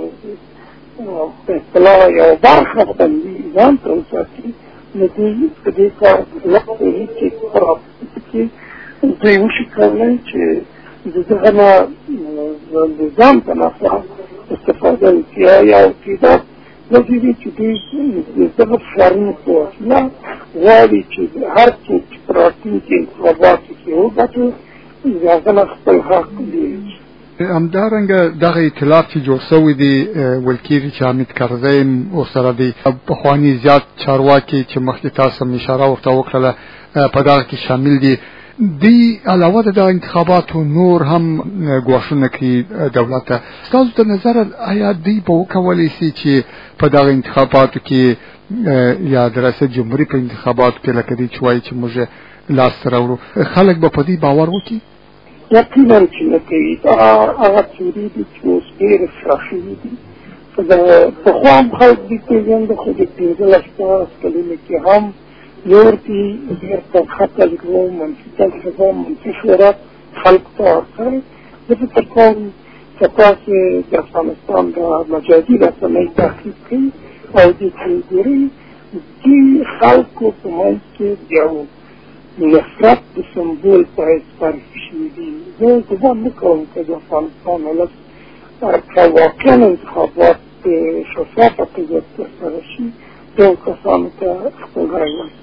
په اصطلاح یو برخه باندې ځان ته وساتي نو دوی په دې کار لپاره چې پراخ دوی وشي کولی چې د دغه نه د ځان په نفع استفاده وکړي یا کېدای لږې دي چې دوی د دغه فشارونو په وسیله غواړي چې هر څوک چې په راتلونکي انتخاباتو کې وګټي د هغه نه خپل حق دی. همدارنګه دغه اطلاف چې جوړ شوی دی ویل کېږي چې حامد کرزی هم ورسره دی پخواني زیات چارواکي چې مخکې تاسو هم اشاره ورته وکړله په دغه کې شامل دي. دی علاوه د انتخاباتو نور هم ګواښونه کوي دولت ته. ستاسو د نظر آیا دوی به وکولی شي چې په دغه انتخاباتو کې یا د ریاست جمهوري په انتخاباتو کې لکه دی چې وایي چې موږ لاس راوړو خلک به په دې باور وکړي؟ یقینا چې نه کوي. هغه تیوري دي چې اوس ډېرې پراخ شوي دي. پخوا هم خلک دي پېژنده خو د پېنځلس شپاړس کلونو کې هم نور دي ډېر ترخه تجربه منفي تجربه منفي شهرت خلکو ته ورکړی. زه فکر کوم چې تاسې د افغانستان د مجازي رسنۍ تحقیق کوي او دې کې ګورئ دې خلکو په منځ کې د یو نفرت د سمبول په حیث معرفي شوي دي. زه ګمان نه کوم که د افغانستان ولس که واقعا انتخابات په شفافه توګه ترسره شي دغو کسانو ته خپل رای ورکړي.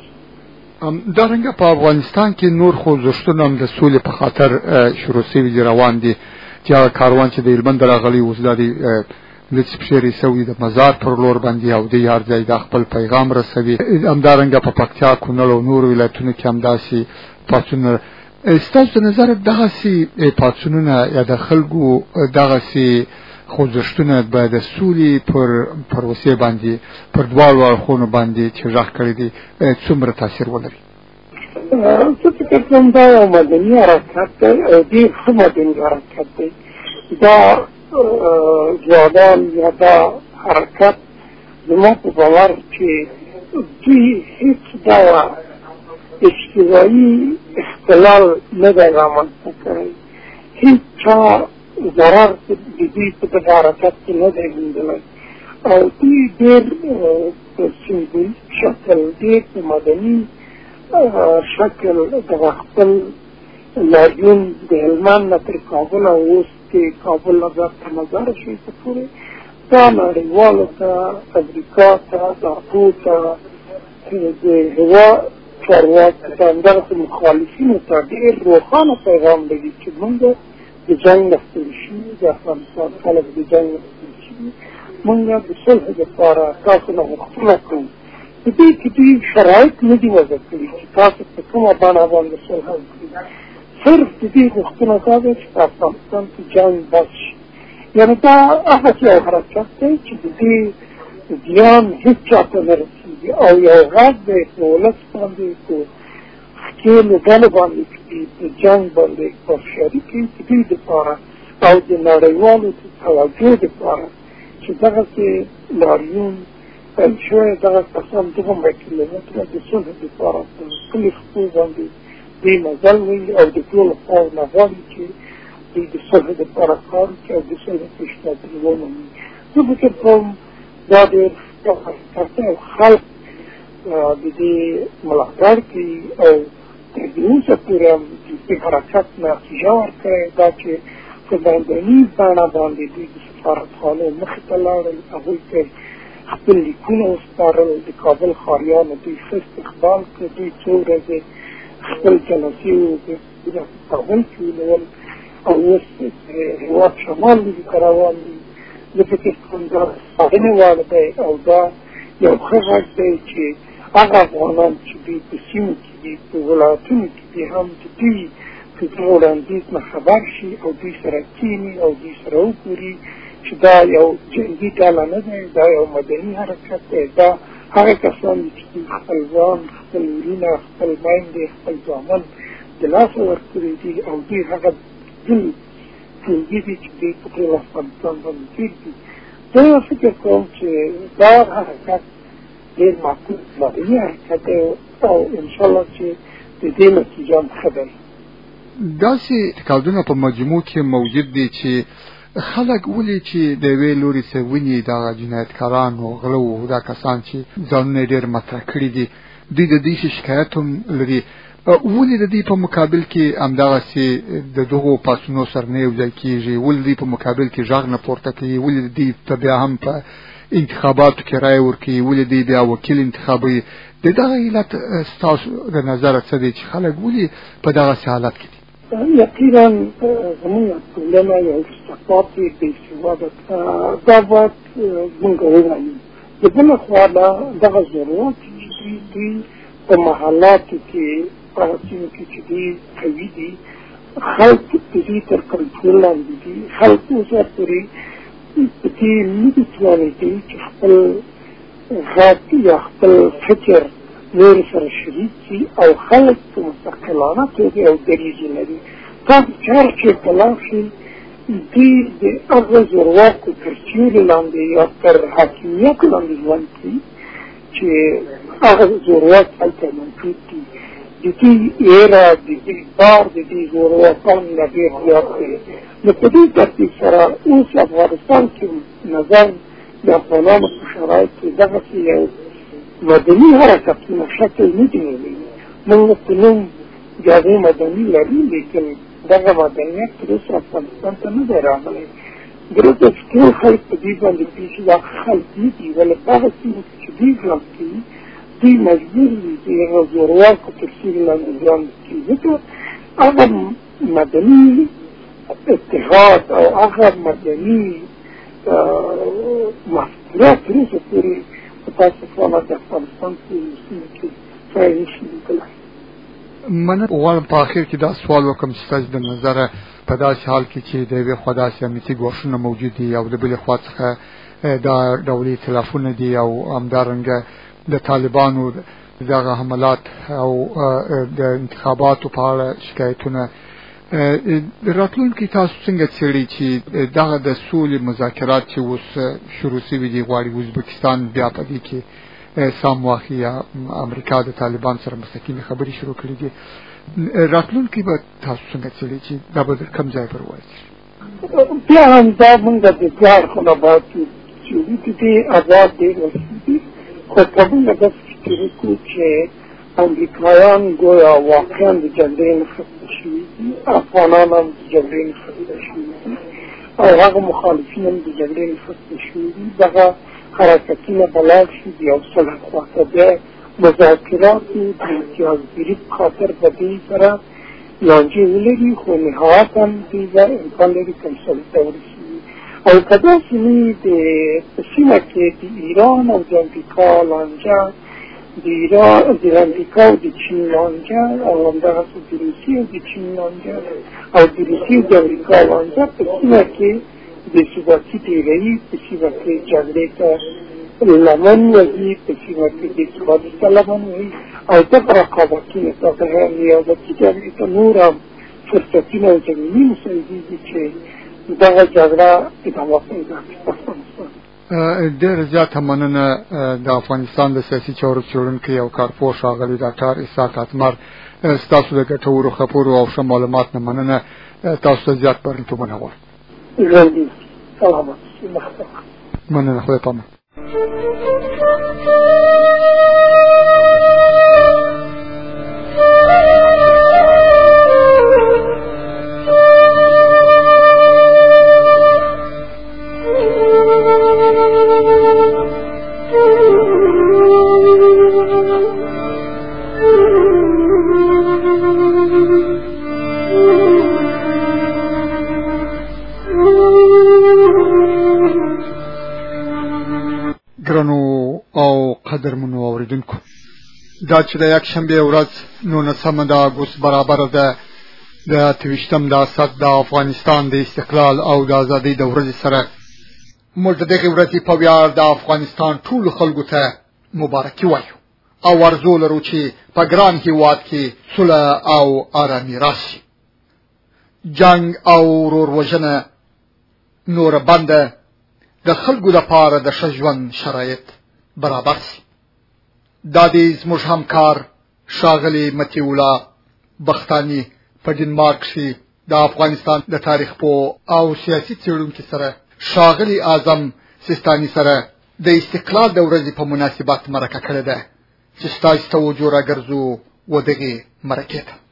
دارنګه په افغانستان کې نور خوځښتونه هم د سولې په خاطر شروع شوي دي روان دي چې هغه کاروان چې د هلمند راغلی اوس دا د لږ پښې سوي د مزار پر لور باندې او د هر ځای د خپل پیغام رسوي. همدارنګه په پکتیا کونړ او نور ولایتونو کې همداسې پاڅونونه. ستاسو د نظر دغسې پاڅونونه یا د خلکو دغسې خوځښتونه به د سولې پر پروسې باندې پر دواړو اړخونو باندې چې غږ کړی دي څومره تاثیر ولري؟ زه فکر کوم دا یو مدني حرکت دی او ډېر ښه مدني حرکت دی. دا ځوانان یا دا حرکت زما په باور چې دوی هېڅ ډول اجتماعي اختلال نه دی رامنځته کړی. هېڅ چا ضرر د دوی په دغه حرکت کې نه دی موندلی او دوی ډېر په سمبولیک شکل ډېر په مدني شکل دغه خپل لاریون د هلمند نه تر کابل او اوس کې کابل نه تر مزار شریفه پورې دا نړیوالو ته امریکا ته ناټو ته د هېواد چارواکو ته همدغسې مخالفینو ته ډېر روښانه پیغام لري چې موږ د جنګ نه ستړي شوي د افغانستان خلک د جنګ نه ستړي شوي موږ د صلح دپاره تاسو نه غوښتنه کوو. په دې کې دوی شرایط نه دي وضع کړي چې تاسو په کومه بڼه باندې صلح وکړي. صرف د دې غوښتنه دا ده چې په افغانستان کې جنګ بس شي. یعنې دا هغسې یو حرکت دی چې د دې زیان هېڅ چا ته نه رسېږي او یو غږ دی په ولس باندې په ښکېلو ډلو باندې چې دوی په جنګ باندې پافشاري کوي د دوی دپاره او د نړیوالو د توجه دپاره چې دغسې لاریون پیل شوی دغه کسان دومره کیلومتره د صلح دپاره په خپلې خپو باندې دوی مزل وهي او د ټولو خواو نه غواړي چې دوی د صلح دپاره کار وکړي او د صلح پیشنهادونه ومني. زه فکر کوم دا ډېر ښه حرکت دی او خلک د دې ملاتړ کوي او تر اوسه پورې هم د دې حرکت نتیجه ورکړې دا چې په بندني بڼه باندې دوی د سفارتخانو مخې ته لاړل هغوی ته خپل لیکونه وسپارل د کابل ښاریانو دوی ښه استقبال کړ. دوی څو ورځې خپل جلسې په کابل کې ونیول او اوس هېواد شمال لوري ته روان دي. زه فکر کوم دا ستاینې وړ دی او دا یو ښه غږ دی چې هغه افغانان چې دوی په سیمو کې دي په ولایتونو کې دي هم د دوی په دغه وړاندیز نه خبر شي او دوی سره کښېني او دوی سره وګوري چې دا یو جنګي ډله نه دی، دا یو مدني حرکت دی. دا هغه کسان دي چې خپل ځان، خپل ورونه، خپل میندې، خپل ځوانان د لاسه ورکړي دي او دوی هغه دل ټولګي دي چې دوی په ټول افغانستان باندې تېر دي. زه فکر کوم چې دا حرکت ډېر معقول مدني حرکت دی او انشاءالله چې د دې نتیجه هم ښه دی. داسې اعتقادونه په مجموع کې موجود دي چې خلک ولې چې د یوې لوري څخه ویني دغه جنایتکاران او غلو دا کسان چې ځانونه ډېر مطرح کړي دي دوی د دې شکایت هم لري، ولې د دې په مقابل کې همدغسې د دغو پاڅونو سره نه یو ځای کېږي، ولې د دې په مقابل کې غږ نه پورته کوي، ولې د دې ته بیا هم په انتخاباتو کې رایه ورکوي، ولې دوی بیا وکیل انتخابوي. د دغه علت ستاسو د نظره څه دی چې خلک ولې په دغسې حالت کې دي؟ یقینا زموږ ټولنه یو استثباتي بې سواده دا باید موږ ووایو. د بله خوا دغه ضرورت چې دوی په محلاتو کې په سیمو کې چې دوی کوي دي خلک د دوی تر کنټرول لاندې دي. خلک اوسه پورې په دې نه دي توانېدلي چې خپل غږ یا خپل فکر نور سره شریک شي او خلک په مستقلانه توګه او دریځ لري. تاسو چې هر چېرته لاړ شئ دوی د هغه زورواکو تر سیوري لاندې یا تر حاکمیت لاندې ژوند کوي چې هغه زورواک هلته موجود دي. د دې ایره د دې بار د دې زورواکانو نه ډېر زیات دی. نو په دې ترتیب سره اوس افغانستان کې نظر د افغانانو په شرایط کې دغسې یو مدني حرکتونه شکل نه دي نیولی. موږ په نوم د هغې مدني لرو، لیکن دغه مدنیت تر اوسه افغانستان ته نه دی راغلی. دلته چې ټول خلک په دې باندې پوه شي دا خلک نه دي، ولې په هغه سیمو کې چې دوی ژوند کوي دوی مجبور دي چې هغه زورواکو تر سیوري لاندې ژوند کوي. ځکه هغه مدني اتحاد او هغه مدني مفکوره تر اوسه پورې متاسفانه د افغانستان په سیمو کې ځای نشي لیدلی. مننه غواړم په اخر کې دا سوال وکړم چې ستاسو د نظره په داسې حال کې چې د یوې خوا داسې امنیتي ګواښونه موجود دي او د بلې خوا څخه دا ډولي اختلافونه دي او همدارنګه د طالبانو دغه حملات او د انتخاباتو په اړه شکایتونه، راتلونکي تاسو څنګه څېړئ چې دغه د سولې مذاکرات چې اوس شروع شوي دي غواړي ازبکستان بیا په دې کې سام واخلي یا امریکا د طالبان سره مستقیمې خبرې شروع کړي دي، راتلونکي به تاسو څنګه څېړئ چې دا به کوم ځای پر وایي؟ بیا هم دا موږ د بسیار خلابات چې د دې آزاد ډېر وسیدي، خو په موږ داسې فکر وکړو چې امریکایان گویا واقعا د جګړې نه خسته شوي دي، افغانان هم د جګړې نه خسته شوي دي او هغه مخالفین هم د جګړې نه خسته شوي دي. دغه حرکتونه بلاغ شي د یو صلح خواته د مذاکراتو د امتیازګیري په خاطر به دوی سره لانجې ولري، خو نهایتا دوی به امکان لري که صلح ته ورسېږي. او که داسې نه وي د په سیمه کې د ایران او د امریکا لانجه، د ایران د امریکا او د چین لانجه او همدغسې د روسیې او د چین لانجه او د روسیې او د امریکا لانجه په سیمه کې بې ثباتي ډېروي، په سیمه کې جګړې ته لمن وهي، په سیمه کې بې ثباتي ته لمن وهي او دغه رقابتونه ته د نیابتي جګړې ته نور هم فرصتونه او زمینې مساعدېږي چې دغه جګړه ادامه پیدا کړي په افغانستان. ډېره زیاته مننه د افغانستان د سیاسي چارو څېړونکی او کارپوه ښاغلي ډاکټر اسحاق اتمر، ستاسو د ګټورو خبرو او ښه معلومات نه مننه. تاسو ته زیات بریالیتوبونه غواړم. ژوندي سلامت مننه، خدای پامان. قدرمنو اوریدونکو، دا چې د یکشنبې ورځ نولسمه د اګوست برابره ده د اته ویشتم د اسد د افغانستان د استقلال او د ازادۍ د ورځې سره موږ د دغې ورځې په ویاړ د افغانستان ټولو خلکو ته مبارکي وایو او ارزو لرو چې په ګران هېواد کې سوله او آرامي راشي. جنګ او ورور-وژنه نوره بنده د خلکو لپاره د ښه ژوند شرایط برابر شي. دا دې زموږ همکار ښاغلی مطیع الله بختاني په ډنمارک کې د افغانستان د تاریخ پوه او سیاسي څېړونکي سره ښاغلی اعظم سیستاني سره د استقلال د ورځې په مناسبت مرکه کړې ده چې ستاسو توجه راګرځو و دغې مرکې ته.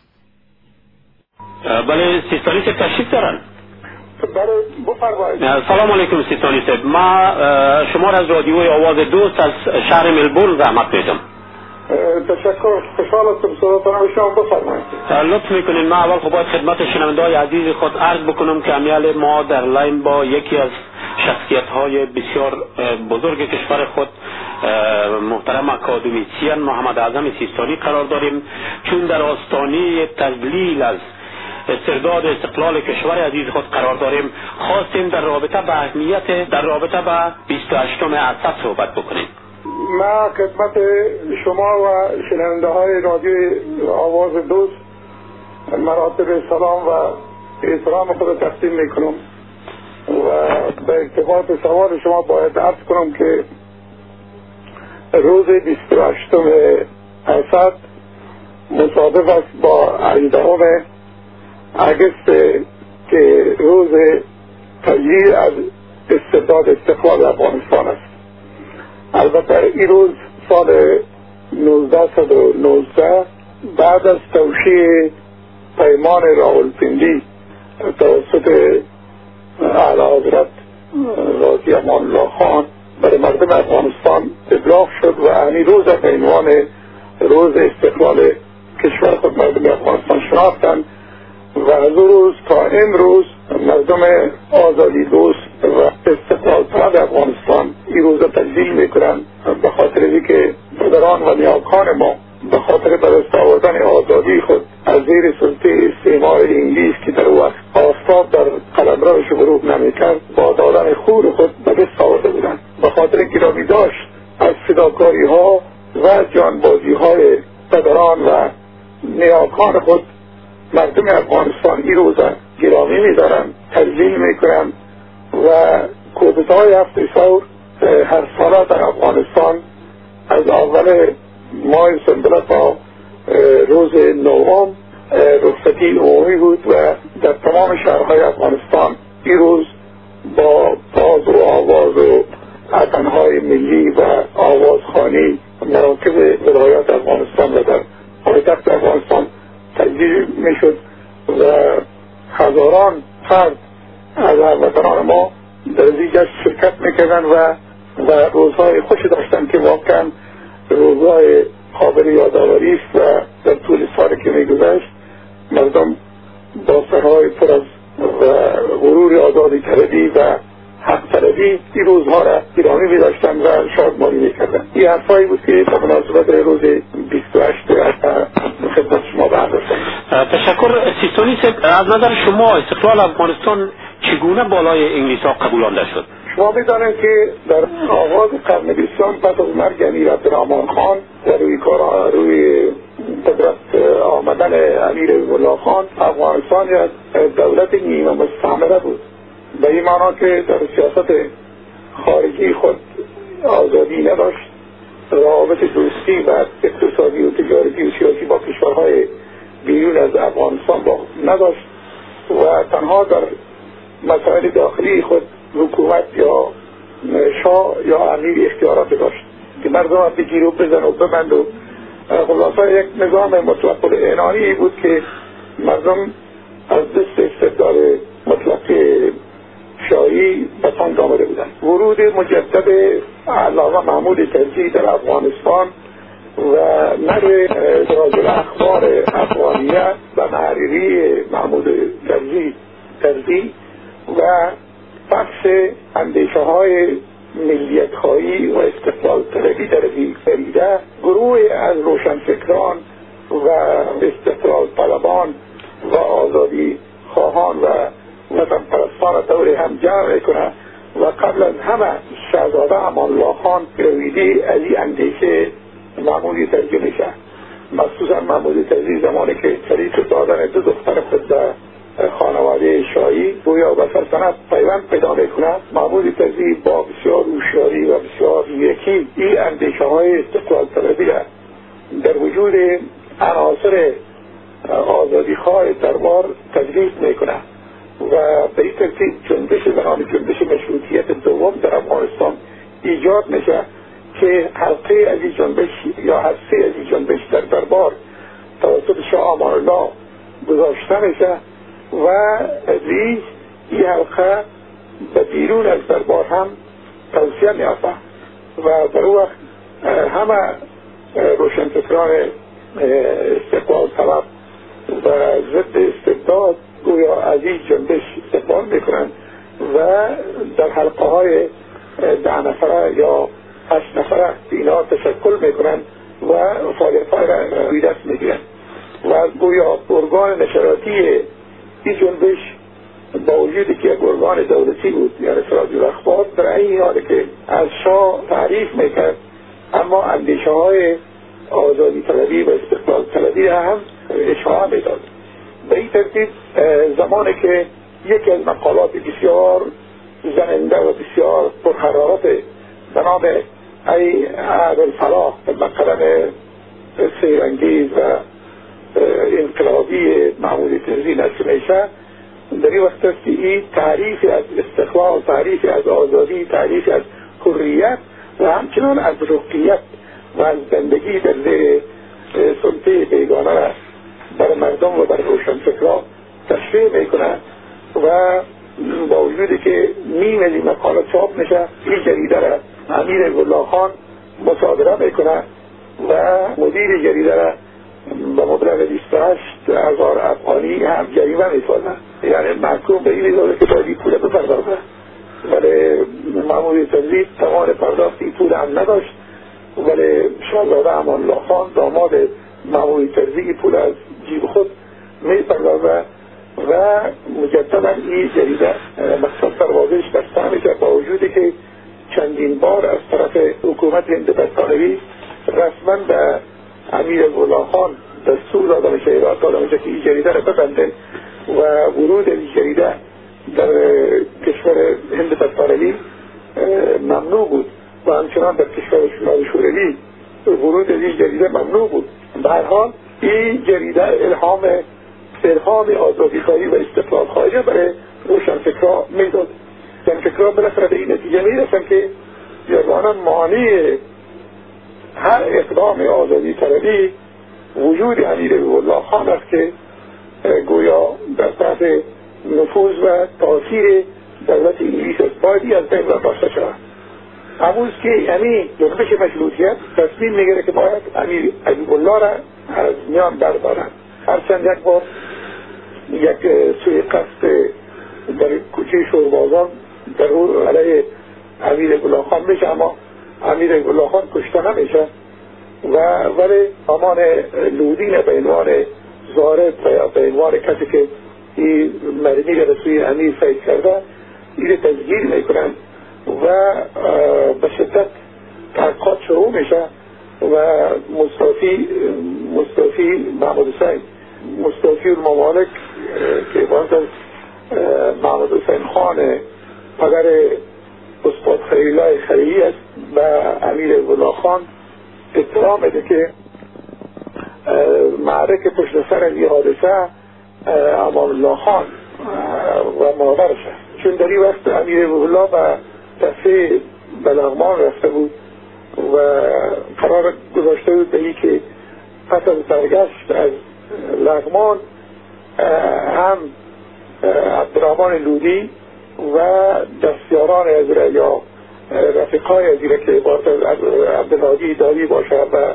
بله سیستانی صاحب تشریف دارن؟ بله بفرمایید. سلام علیکم سیستانی صاحب، ما شما را از رادیوی آواز دوست از شهر ملبورن زحمت میدم. تشکر، خوشحال هستم صداتان رو شما بفرمایید. لطف میکنین ما اول خب باید خدمت شنونده‌های عزیز خود عرض بکنم که امیال ما در لاین با یکی از شخصیت‌های بسیار بزرگ کشور خود محترم اکادمیسین محمد اعظم سیستانی قرار داریم، چون در آستانه تجلیل از استرداد استقلال کشور عزیز خود قرار داریم، خواستیم در رابطه به اهمیت در رابطه به بیست و هشتم اسد صحبت بکنیم. ما خدمت شما و شنونده های رادیو آواز دوست مراتب سلام و احترام خود تقدیم میکنم و به ارتباط سوال شما باید عرض کنم که روز بیست و هشتم اسد مصادف است با هجدهم اگست که روز تجلیل از استرداد استقلال افغانستان است. البته این روز سال نوزده و نوزده بعد از توشیح پیمان راولپندی توسط اعلی حضرت غازی امان الله خان برای مردم افغانستان ابلاغ شد و این روز به عنوان روز استقلال کشور خود مردم افغانستان شناختند و از اون روز تا امروز مردم آزادی دوست و استقلال طلب افغانستان این روز تجلیل میکنند به خاطر اینکه پدران و نیاکان ما به خاطر به دست آوردن آزادی خود از زیر سلطه استعمار انگلیس که در وقت آفتاب در قلمروش غروب نمیکرد با دادن خون خود به دست آورده بودند. به خاطر اینکه رامی داشت از فداکاری ها و جانبازی های پدران و نیاکان خود مردم افغانستان این روزه گرامی می‌دارند، تجلیل میکنند و کودتای هفت ثور هر ساله در افغانستان از اول ماه سنبله تا روز نهم رخصتی عمومی بود و در تمام شهرهای افغانستان این روز با باز و آواز و اتنهای ملی و آوازخوانی مراکز ولایات افغانستان و در پایتخت افغانستان تجلیل میشد و هزاران فرد از هموطنان ما در این جشن شرکت میکردن و و روزهای خوشی داشتن که واقعا روزهای قابل یادآوری است و در طول سالی که میگذشت مردم با سرهای پر از و غرور آزادی طلبی و حق طلبی این روزها را گرامی می‌داشتند و شادمانی می‌کردند. این حرفایی بود که به مناسبت روز بیست و هشت خدمت شما برداشتم. تشکر سیستانی صاحب، از نظر شما استقلال افغانستان چگونه بالای انگلیس‌ها قبولانده شد؟ شما می‌دانید که در آغاز قرن بیستم پس از مرگ امیر عبدالرحمن خان و روی کار روی قدرت آمدن امیر الله خان افغانستان یک دولت نیمه مستعمره بود، به این معنا که در سیاست خارجی خود آزادی نداشت، روابط دوستی و اقتصادی و تجارتی و سیاسی با کشورهای بیرون از افغانستان با نداشت و تنها در مسائل داخلی خود حکومت یا شاه یا امیر اختیارات داشت که مردم بگیر و بزن و ببند و خلاصه یک نظام مطلق العنانی بود که مردم از دست استبداد مطلق شاهی به تنگ آمده بودند. ورود مجدد علامه محمود طرزی در افغانستان و نشر سراج الاخبار افغانیه و محرری محمود طرزی طرزی و پخش اندیشه های ملیت خواهی و استقلال طلبی در این فریده گروه از روشنفکران و استقلال طلبان و آزادی خواهان و وطن پرستان طور هم جمع کنه و قبل همه شهزاده امان الله خان رویدی از این اندیشه معمولی ترجمه شد، مخصوصا معمولی ترجمه زمانی که طریق دادن دو دختر خود در خانواده شاهی گویا به سلطنت پیوند پیدا میکنه. معمولی ترجمه با بسیار هوشیاری و بسیار یکی این اندیشه های استقلال طلبی را در وجود عناصر آزادی خواه دربار تجلیل میکنه و به این ترتیب جنبش زنان جنبش مشروطیت دوم در افغانستان ایجاد میشه که حلقه از این جنبش یا حصه از این جنبش در دربار توسط شاه امان الله گذاشته میشه و ریز این حلقه به بیرون از دربار هم توسعه میافته و در اون وقت همه روشنفکران استقلال طلب و ضد استبداد گویا از این جنبش استقبال میکنن و در حلقه های ده نفره یا هشت نفره اینا تشکل میکنن و فعالیت های را روی دست میگیرن و گویا ارگان نشراتی این جنبش با وجودی که یک ارگان دولتی بود یعنی سراج الاخبار در این حالی که از شاه تعریف میکرد اما اندیشه های آزادی طلبی و استقلال طلبی هم اشاعه میداد. به این ترتیب زمانی که یکی از مقالات بسیار زننده و بسیار پرحرارت به نام ای عهد الفلاح مقرن سیرانگیز و انقلابی معمولی تنظیم نشر میشه، در این وقت است که این تعریف از استقلال، تعریف از آزادی، تعریف از حریت و همچنان از رقیت و از زندگی در زیر سلطه بیگانه را بر مردم و بر روشنفکران تشریح میکنه و با وجودی که نیم از این مقاله چاپ میشه این جریده را امیر گلاه خان مصادره میکنه و مدیر جریده را به مبلغ بیست و هشت هزار افغانی هم جریمه میسازه، یعنی محکوم به این میزاده که باید این پول بپردازه، ولی معمولی تنظیم توان پرداخت این پول هم نداشت ولی شاهزاده امان الله خان داماد معمولی تنظیم پول از جیب خود میپردازه و مجددا این جریده مقصد دروازهش بسته میشه با وجودی که چندین بار از طرف حکومت هند برطانوی رسما به امیر گلاه خان دستور داده میشه ایراد داده میشه که این جریده را ببنده و ورود این جریده در کشور هند برطانوی ممنوع بود و همچنان در کشور شوروی ورود این جریده ممنوع بود. به هر حال این جریده الهام الهام آزادیخواهی و استقلال خواهی برای روشنفکران میداد. روشنفکران بالاخره به این نتیجه میرسن که یگانه مانع هر اقدام آزادی طلبی وجود امیر گلاه خان است که گویا در تحت نفوذ و تاثیر دولت انگلیس است، باید از بین برداشته شود. امروز که یعنی جنبش مشروطیت تصمیم میگیره که باید امیر حبیب‌الله را از میان بردارند. هرچند یک بار یک سوی قصد در کوچه شوربازان در رو علیه امیر گلاه خان میشه اما امیر گلاه خان کشته نمیشه و ولی امان لودین به عنوان ضارب یا به عنوان کسی که این مرمی را سوی امیر فید کرده این تسجیل میکنن و به شدت تحقیقات شروع میشه و مصطفی مصطفی محمد حسین مصطفی الممالک که باید از محمد حسین خان پدر استاد خلیلای خلیلی است و امیر گلاه خان اطلاع میده که معرک پشت سر این حادثه امان الله خان و مادرش است، چون در این وقت امیر الله به دفعه به لغمان رفته بود و قرار گذاشته بود به این که پس از برگشت از لغمان هم عبدالرحمن لودی و دستیاران از را یا رفیقای از را که باید عبدالهادی داری باشه و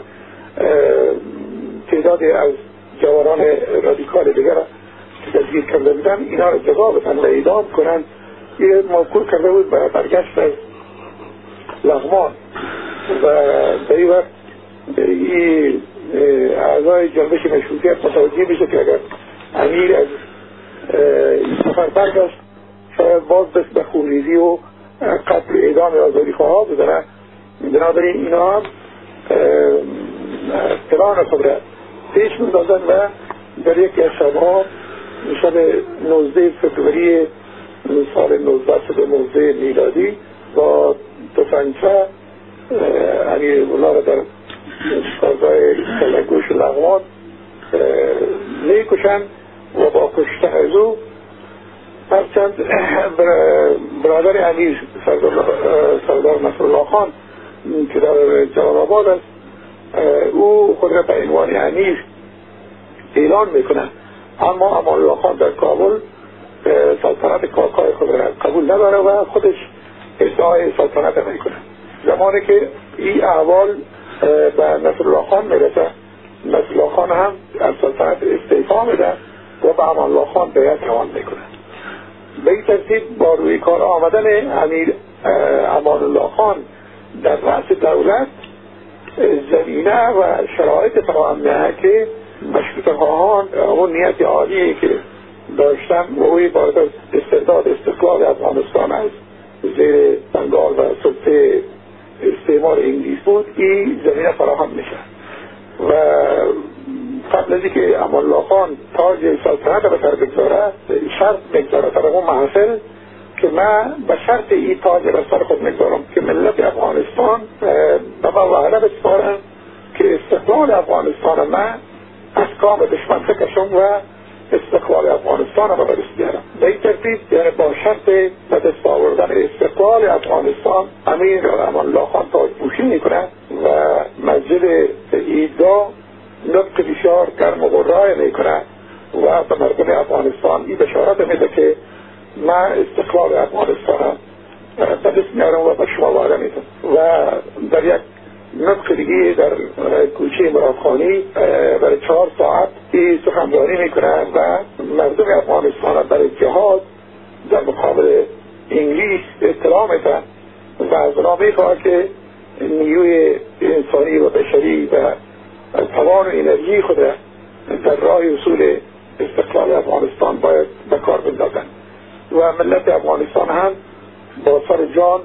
تعدادی از جوانان رادیکال دیگر که دستگیر کرده بودن اینا را جزا بدن و اعدام کنن. این موکول کرده بود برای برگشت از لغمان و در این وقت این اعضای جنبش مشروطیت متوجه میشه که اگر امیر از این سفر برگشت شاید باز دست به خونریزی و قتل اعدام آزادی خواه بزنن. بنابراین اینا هم پلان خود را پیش می‌اندازند و در یکی از شبها شب نوزده فوریه سال نوزده نوزده میلادی با تفنگچه امیرالله را در کارگاه کلگوش لغمان میکشند و با کشتن از او هرچند برادر امیر سردار نصرالله خان که در جلال آباد است او خود را به عنوان امیر اعلان میکنه، اما امان الله خان در کابل سلطنت کاکای خود را قبول نداره و خودش ادعای سلطنت میکنه. زمانی که این احوال به نصرالله خان میرسه، نصرالله خان هم از سلطنت استعفا میده و به امان الله خان بیعت روان میکنه. به این ترتیب با روی کار آمدن امیر امان الله خان در رأس دولت زمینه و شرایط فراهم می‌آورد که مشروطه خواهان اون نیت عالیه که داشتن و اوی باید از استرداد استقلال افغانستان است زیر بنگال و سلطه استعمار انگلیس بود، این زمینه فراهم میشه و قبل از اینکه امان الله خان تاج سلطنت به سر بگذاره شرط بگذاره در اون محفل که من به شرط این تاج به سر خود میگذارم که ملت افغانستان به من وعده بسپارن که استقلال افغانستان من از کام دشمن بکشم و استقلال افغانستان را به دست بیارم. به این ترتیب یعنی با شرط به دست آوردن استقلال افغانستان امیر امان الله خان تاج پوشی میکنه و مسجد عیدگاه نطق بسیار گرم و غرای میکنه و به مردم افغانستان این بشارت میده که من استقلال افغانستان به دست میارم و به شما وعده میدم. و در یک نطق دیگه در کوچه مرادخانی برای چهار ساعت این سخنرانی میکنه و مردم افغانستان برای جهاد در مقابل انگلیس اطلاع میده و از اونا میخواه که نیروی انسانی و بشری و توان و انرژی خود در راه اصول استقلال افغانستان باید به کار بندازند و ملت افغانستان هم با سر جان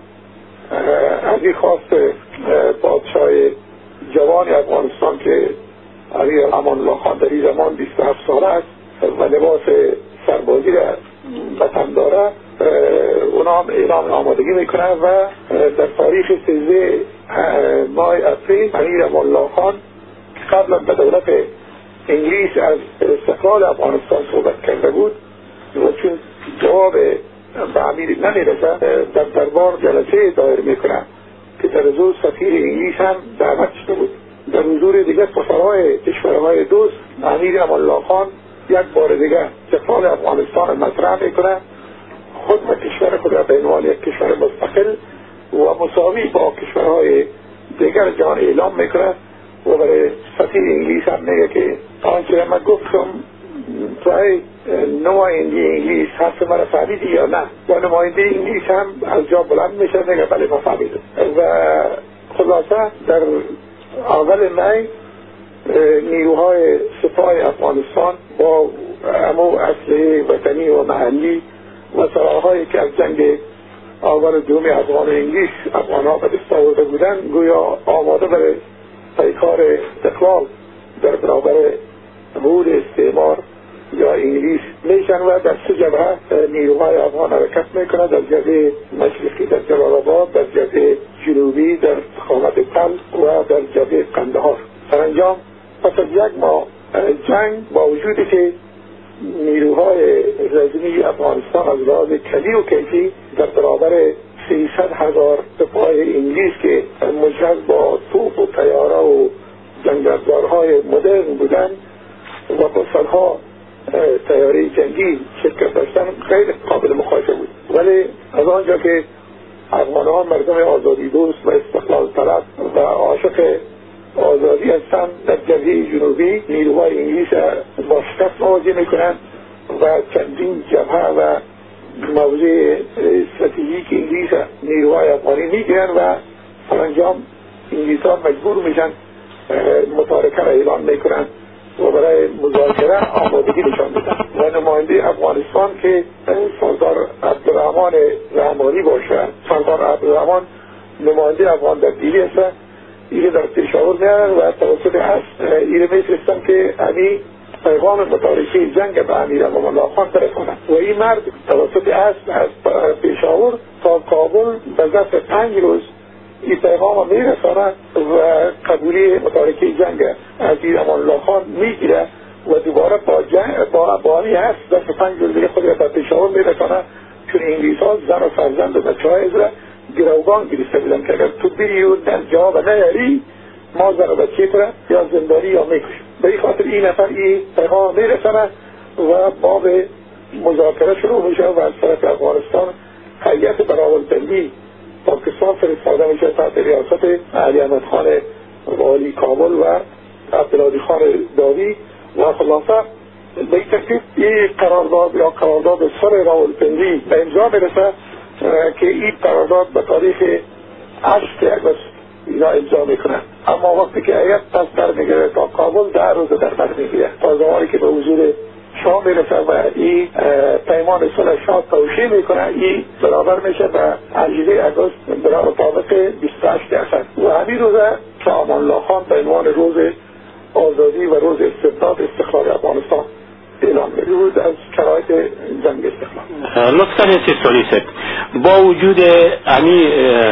از این خواست پادشاه جوان افغانستان که امیر امان الله خان در این زمان بیست و هفت ساله است و لباس سربازی را به تن داره، اونا هم اعلام آمادگی میکنه و در تاریخ سیزده ماه اپریل امیر امان الله خان قبلا به دولت انگلیس از استقلال افغانستان صحبت کرده بود و چون جواب به امیر نمیرسه در دربار جلسه دایر میکنه که در حضور سفیر انگلیس هم دعوت شده بود. در حضور دیگه سفرهای کشورهای دوست امیر امان الله خان یک بار دیگه استقلال افغانستان مطرح میکنه، خود و کشور خود را به عنوان یک کشور مستقل و مساوی با کشورهای دیگر جهان اعلام میکنه و برای سفیر انگلیس هم میگه که آنچه من گفتم تو ای نماینده انگلیس حرف مرا فهمیدی یا نه؟ و نماینده انگلیس هم از جا بلند میشه میگه بله ما فهمیدم. و خلاصه در اول می نیروهای سپاه افغانستان با امو اسلحه وطنی و محلی و سلاح‌هایی که از جنگ اول دوم افغان و انگلیس افغان‌ها به دست آورده بودن گویا آماده برای پیکار استقلال در برابر حمود استعمار یا انگلیس میشن و در سه جبهه نیروهای افغان حرکت میکنه، در جبهه مشرقی در جلال آباد، در جبهه جنوبی در تخامت تل و در جبهه قندهار. سرانجام پس از یک ماه جنگ با وجودی که نیروهای رزمی افغانستان از لحاظ کلی و کیفی در برابر سیصد هزار سپاه انگلیس که مجهز با توپ و طیاره و جنگافزارهای مدرن بودن و با صدها طیاره جنگی شرکت داشتن خیلی قابل مقایسه بود. ولی از آنجا که افغان‌ها مردم آزادی دوست و استقلال طلب و عاشق آزادی هستند، در جبهه جنوبی نیروهای انگلیس با شکست مواجه میکنند و چندین جبهه و موضع استراتژیک انگلیس نیروهای افغانی میگیرن و سرانجام انگلیس ها مجبور میشن متارکه را اعلان میکنن و برای مذاکره آمادگی نشان دادن و نماینده افغانستان که سردار عبدالرحمن رحمانی باشه، سردار عبدالرحمن نماینده افغان در دیلی است، اینه در پشاور میارن و توسط اصل اینه میفرستن که امی پیغام متارکه جنگ به امیر امان الله خان برسانند و این مرد توسط اصل از پشاور تا کابل به ظرف پنج روز این پیغام میرساند و قبولی متارکه جنگ از امیر امان الله خان میگیره و دوباره با جنگ با بامی هست ظرف پنج روز دیگه خود را به پشاور میرساند، چون انگلیس ها زن و فرزند و بچه های ازره گروگان گرفته بودن که اگر تو بری و در جواب نیاری ما زن و بچه کنه یا زندانی یا میکشیم. به این خاطر این نفر این پیغام میرسانه و باب مذاکره شروع میشه و از طرف افغانستان هیئت براولپندی پاکستان فرستاده میشه تحت ریاست علی احمد خان والی کابل و عبدالهادی خان داوی و خلاصه به این ترتیب این قرارداد یا قرارداد سر راولپندی به امضا میرسه که این قرارداد به تاریخ هشت اگست اینا امضا میکنن، اما وقتی که هیئت پس در میگیره تا کابل ده روز در بر میگیره تا زمانی که به حضور شاه میرسه و این پیمان صلح شاه توشیح میکنه، این برابر میشه به هجده اگست برای مطابق بیست و هشت درصد و همین روزه شاه امان الله خان به عنوان روز آزادی و روز استبداد استقلال افغانستان اعلام میکنه، روز از شرایط جنگ استقلال. لطفاً سیستانی سید با وجود امی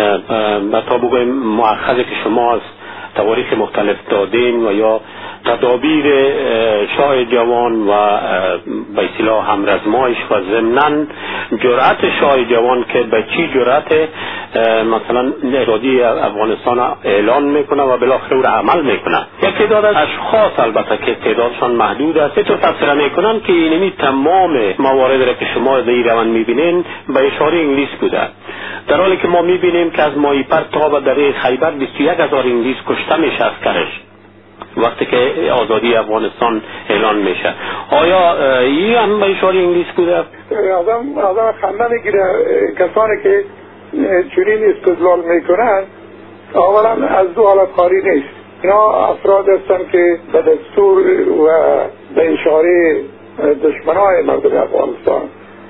مطابق مؤخذ که شما از تواریخ مختلف دادین و یا تدابیر شاه جوان و به اصطلاح همرزمایش و ضمناً جرأت شاه جوان که به چی جرأت مثلا آزادی افغانستان اعلان میکنه و بالاخره او را عمل میکنه، یک تعداد از اشخاص البته که تعدادشان محدود است تو تفسیر میکنن که اینمی تمام موارد را که شما در این روند میبینین به اشاره انگلیس بوده، در حالی که ما میبینیم که از ماهیپر تا به دره خیبر بیست و یک هزار انگلیس کشته میشه از کرش وقتی که آزادی افغانستان اعلان میشه. آیا این هم به اشاره انگلیس بوده؟ آدم آدم خنده میگیره کسانی که چنین استدلال میکنن، اولا از دو حالت خالی نیست. اینا افراد هستن که به دستور و به اشاره دشمنان مردم افغانستان،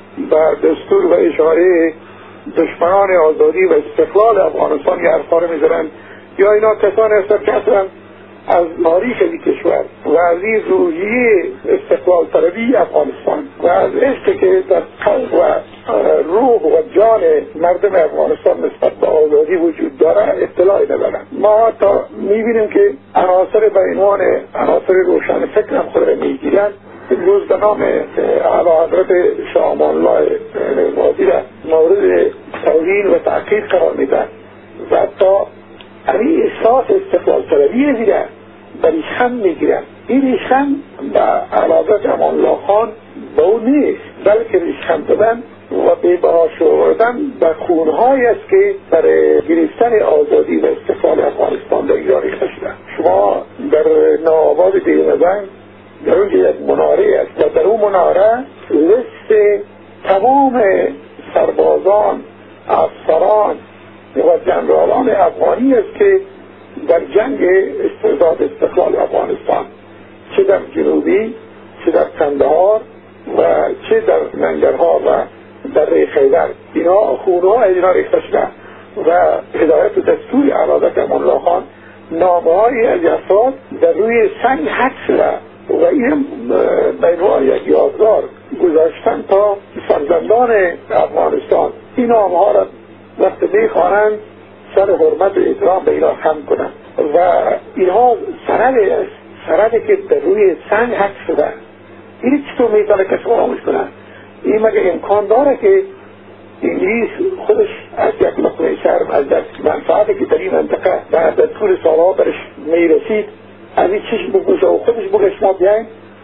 به دستور و اشاره دشمنان آزادی و استقلال افغانستان یه حرفا رو میزنن، یا اینا کسانی هستن که اصلا از تاریخ این کشور و از این روحیه استقلال طلبی افغانستان و از عشقی که در قلب و روح و جان مردم افغانستان نسبت به آزادی وجود داره اطلاعی ندارن. ما تا میبینیم که عناصر به عنوان عناصر روشن فکر هم خود را میگیرن، روز به نام اعلی حضرت شاه امان الله وادی را مورد توهین و تحقیر قرار میدن و تا همین احساس استقلال طلبی دیگه به ریشخند میگیرن. این ریشخند به اعلی حضرت امان الله خان به اون نیست، بلکه ریشخند دادن و بی‌بها شدن به خونهایی است که برای گرفتن آزادی و استقلال افغانستان در ایران ریخته شده. شما در نوآباد دیلمزنگ در اونجا یک مناره است و در اون مناره لیست تمام سربازان، افسران و جنرالان افغانی است که در جنگ استرداد استقلال افغانستان، چه در جنوبی، چه در کندهار و چه در ننگرهار و در خیبر، اینا خونها اینا ریخته شده و هدایت و دستور اعلی حضرت امان الله خان نامه‌های از افراد در روی سنگ حک شده و این به عنوان یک یادگار گذاشتن تا فرزندان افغانستان این نامه‌ها را وقتی میخوانند سر حرمت و احترام به اینا خم کنند و اینها سندی است، سندی که در روی سنگ حک شده. این چطور میتونه کسی فراموش کنند؟ این مگه امکان داره که انگلیس خودش از یک نقطه شرم از دست منفعتی که در این منطقه در طول سالها برش میرسید از این چشم بگوشه و خودش بگش ما بیاین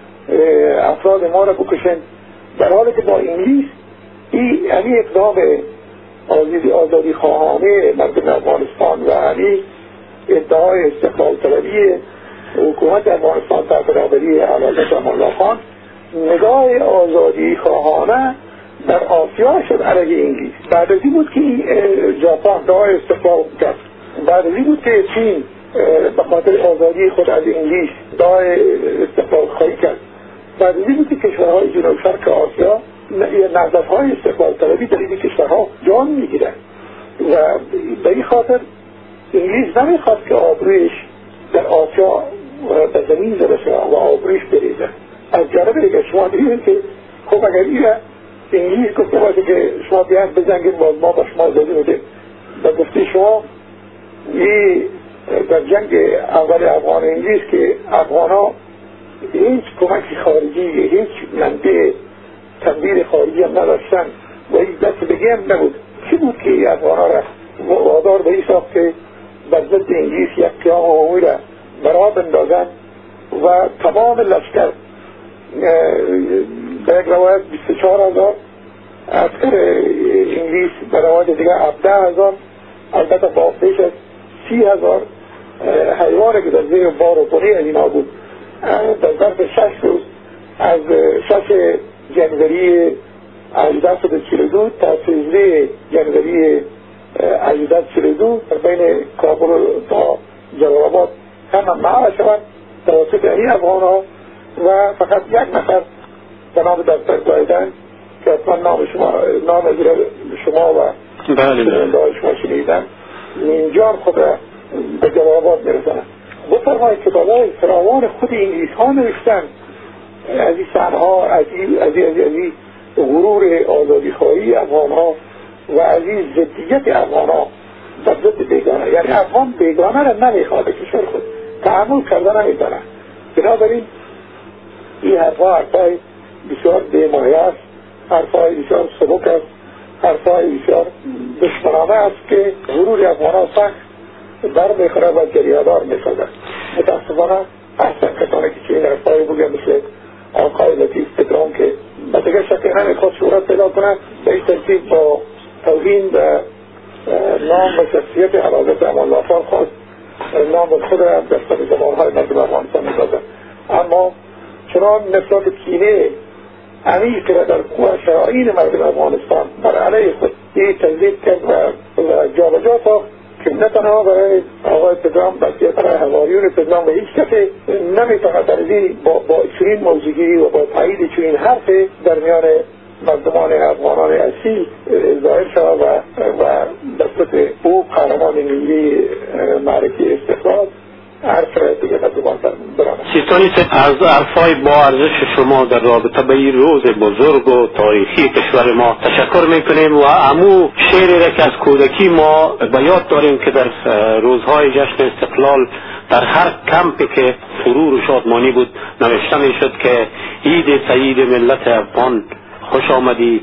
افراد ما را بکشن، در حالی که با انگلیس این اقدام آزادی آزادی خواهانه مردم افغانستان و همین ادعای استقلال طلبی حکومت افغانستان تحت رهبری اعلی حضرت امان الله خان نگاه آزادی خواهانه در آسیا شد علیه انگلیس. بعد از این بود که ژاپن دعای استقلال کرد، بعد از این بود که چین به خاطر آزادی خود از انگلیس دعای استقلال خواهی کرد. بعد از اینکه کشورهای جنوب شرق آسیا نهضت‌های استقلال طلبی در این کشورها جان میگیرن و به این خاطر انگلیس نمیخواد که آبرویش در آسیا به زمین زده و آبرویش بریزه. از جانب دیگه شما دیدید که خب اگر این انگلیس گفته باشه که شما بیان بجنگید باز ما با شما زده بودیم و گفته شما این در جنگ اول افغان انگلیس که افغان ها هیچ کمک خارجی هیچ منبع تنبیر خارجی هم نداشتن و هیچ دست بگی هم نبود. چی بود که این افغان ها را وادار به این ساخت که بر ضد انگلیس یک قیام عمومی را برا بندازن و تمام لشکر به یک روایت بیست و چهار هزار عسکر انگلیس به روایت دیگه هفده هزار البته با پیش از سی هزار حیوانه که در زیر بار و بنی از اینا بود در ظرف شش روز از شش جنوری هجده صد و چهل و دو تا سیزده جنوری هجده صد و چهل و دو در بین کابل تا جلال آباد همه معه شوند توسط این افغان ها و فقط یک نفر به نام دفتر دایدن که اصلا نام شما نام از شما و دای شما شنیدن اینجا خود به جلال آباد میرسنن. بفرمایید کتاب های فراوان خود انگلیس ها نوشتن از این سن ها از این از این از این غرور آزادی خواهی افغان ها و از این ضدیت افغان ها در ضد بیگانه، یعنی افغان بیگانه را نمیخواد کشور خود تحمل کردن نمیتونه. بنابراین این حرفا حرفای بسیار بیمایه است، حرفای بسیار سبک است، حرفای بسیار دشمنانه است که غرور افغان ها سخت بر میخوره و جریادار میسازد. متاسفانه احسن کسانه که چه این حرفای بگه مثل آقای لطیف پدرام که به دیگه شکل نمیخواد شهرت پیدا کنه به این ترتیب با توهین به نام و شخصیت حضرت امان الله خان خواست نام خود را در سر زبانهای مردم افغانستان میسازد. اما چنان نفرات کینه عمیق را در قوه شرائین مردم افغانستان بر علیه خود این تجدید کرد و جا به جا ساخت که نه تنها برای آقای پدرام بلکه برای حواریون پدرام و هیچ کسی نمیتواند در این با, با چنین موضوعی و با تایید چنین حرف در میان مردمان افغانان اصیل ظاهر شد و و دستت او قهرمان ملی معرکه استقلال حرف را دیگه مردمان برامد. سیستانی از حرفای با ارزش شما در رابطه به این روز بزرگ و تاریخی کشور ما تشکر میکنیم و امو شعری را که از کودکی ما به یاد داریم که در روزهای جشن استقلال در هر کمپی که سرور و شادمانی بود نوشته میشد که عید سعید ملت افغان خوش آمدی،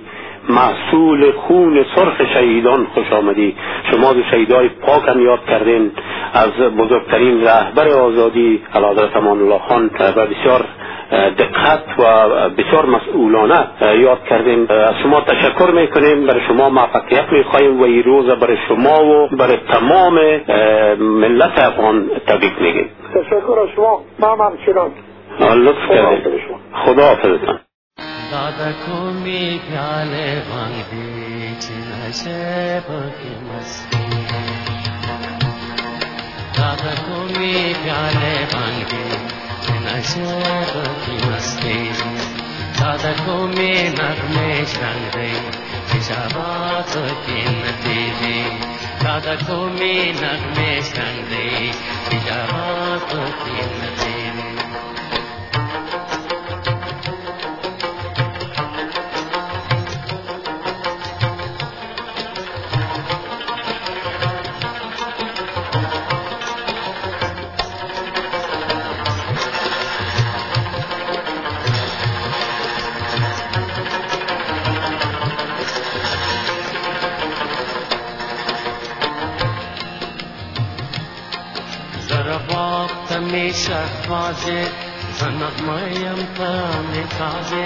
محصول خون سرخ شهیدان خوش آمدی. شما دو شهیدای پاک هم یاد کردین، از بزرگترین رهبر آزادی حضرت امان الله خان و بسیار دقت و بسیار مسئولانه یاد کردین. از شما تشکر میکنیم، برای شما موفقیت میخواهیم و این روز برای شما و برای تمام ملت افغان تبریک میگیم. تشکر از شما. ما همچنان لطف کردین. خدا حافظتان. दादा को मी प्याले भांगी नशे की मस्ती दादा को मी प्याले भांगी नशे की मस्ती दादा को मी नगमे शंगे शबात की नतीजे दादा को मी नगमे शंगे शबात की नतीजे شفازه زنق مایم پامی تازه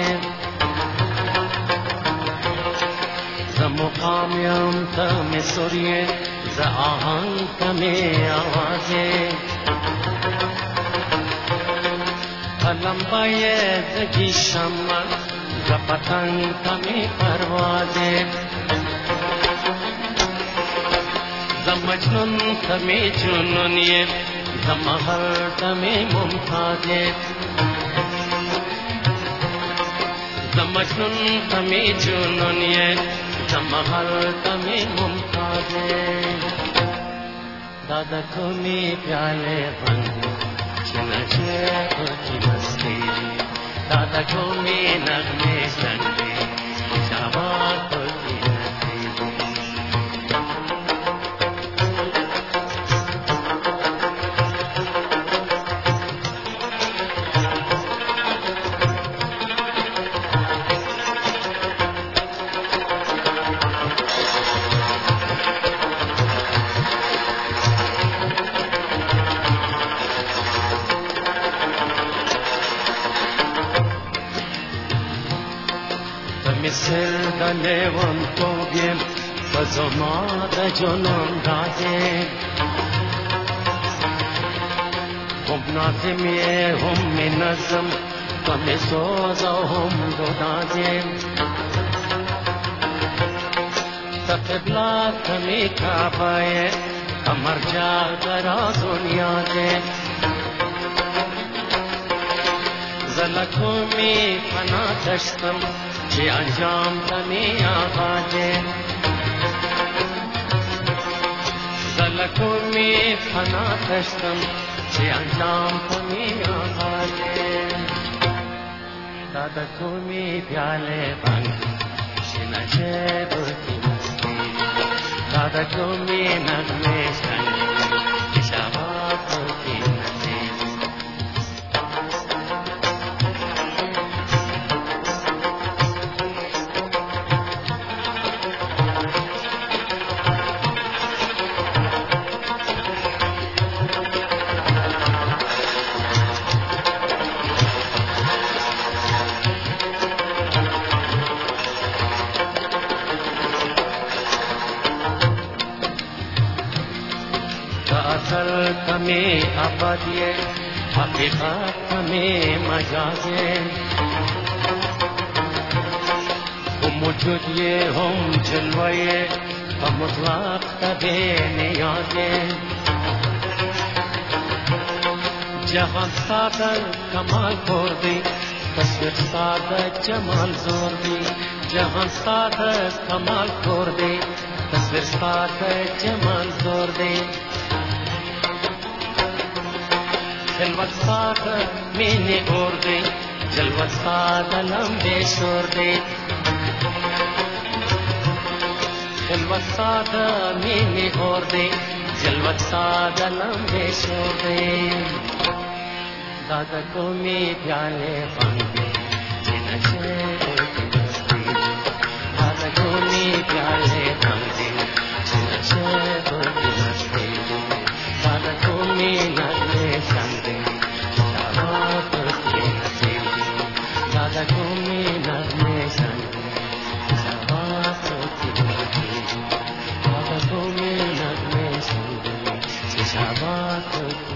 زمقامیم تامی سوریه ز آهنگ تامی آوازه قلم باید زگی شما ز پتنگ تامی پروازه ز مجنون تامی جنونیه जमहर तमे मुमताजे जमजनुन तमे जुनूनिये जमहर तमे मुमताजे दादा तुम्ही प्याले बंद चिनचे की मस्ती दादा तुम्ही नगमे संगे शाबात की Misir da levan togiem bazoma da jonon raje hum nazim ye hum nazam tame soza hum dodaje taqbla tame kabaye amar ja dara dunya je zalakon mein fana dashtam ये अंजाम तमे आवाजे जलकों में फना दस्तम ये अंजाम तमे आवाजे दादा तुम्हें प्याले बंद शिनचे बुद्धि मस्ती दादा तुम्हें नगमे संग शाबात की असल तमे अबदिये हकीकत तमे मजाजे हम मुझे हम जलवाए हम मुतलक तबे नियाजे जहां सादर कमाल खोर दी तस्वीर सादर जमाल जोर दी जहां सादर कमाल खोर दी तस्वीर सादर जमाल जोर दी जलवत साद मैंने और दे जलवत साद लंबे शोर दे जलवत साद मैंने और दे जलवत साद लंबे शोर दे दादा को मैं प्याले बंदे जिनसे दादा को मैं प्याले बंदे जिनसे दादा को मैं नगमे संगे शाबात की नसीबी दादा को मैं नगमे संगे शाबात की नसीबी दादा को मैं नगमे संगे शाबात की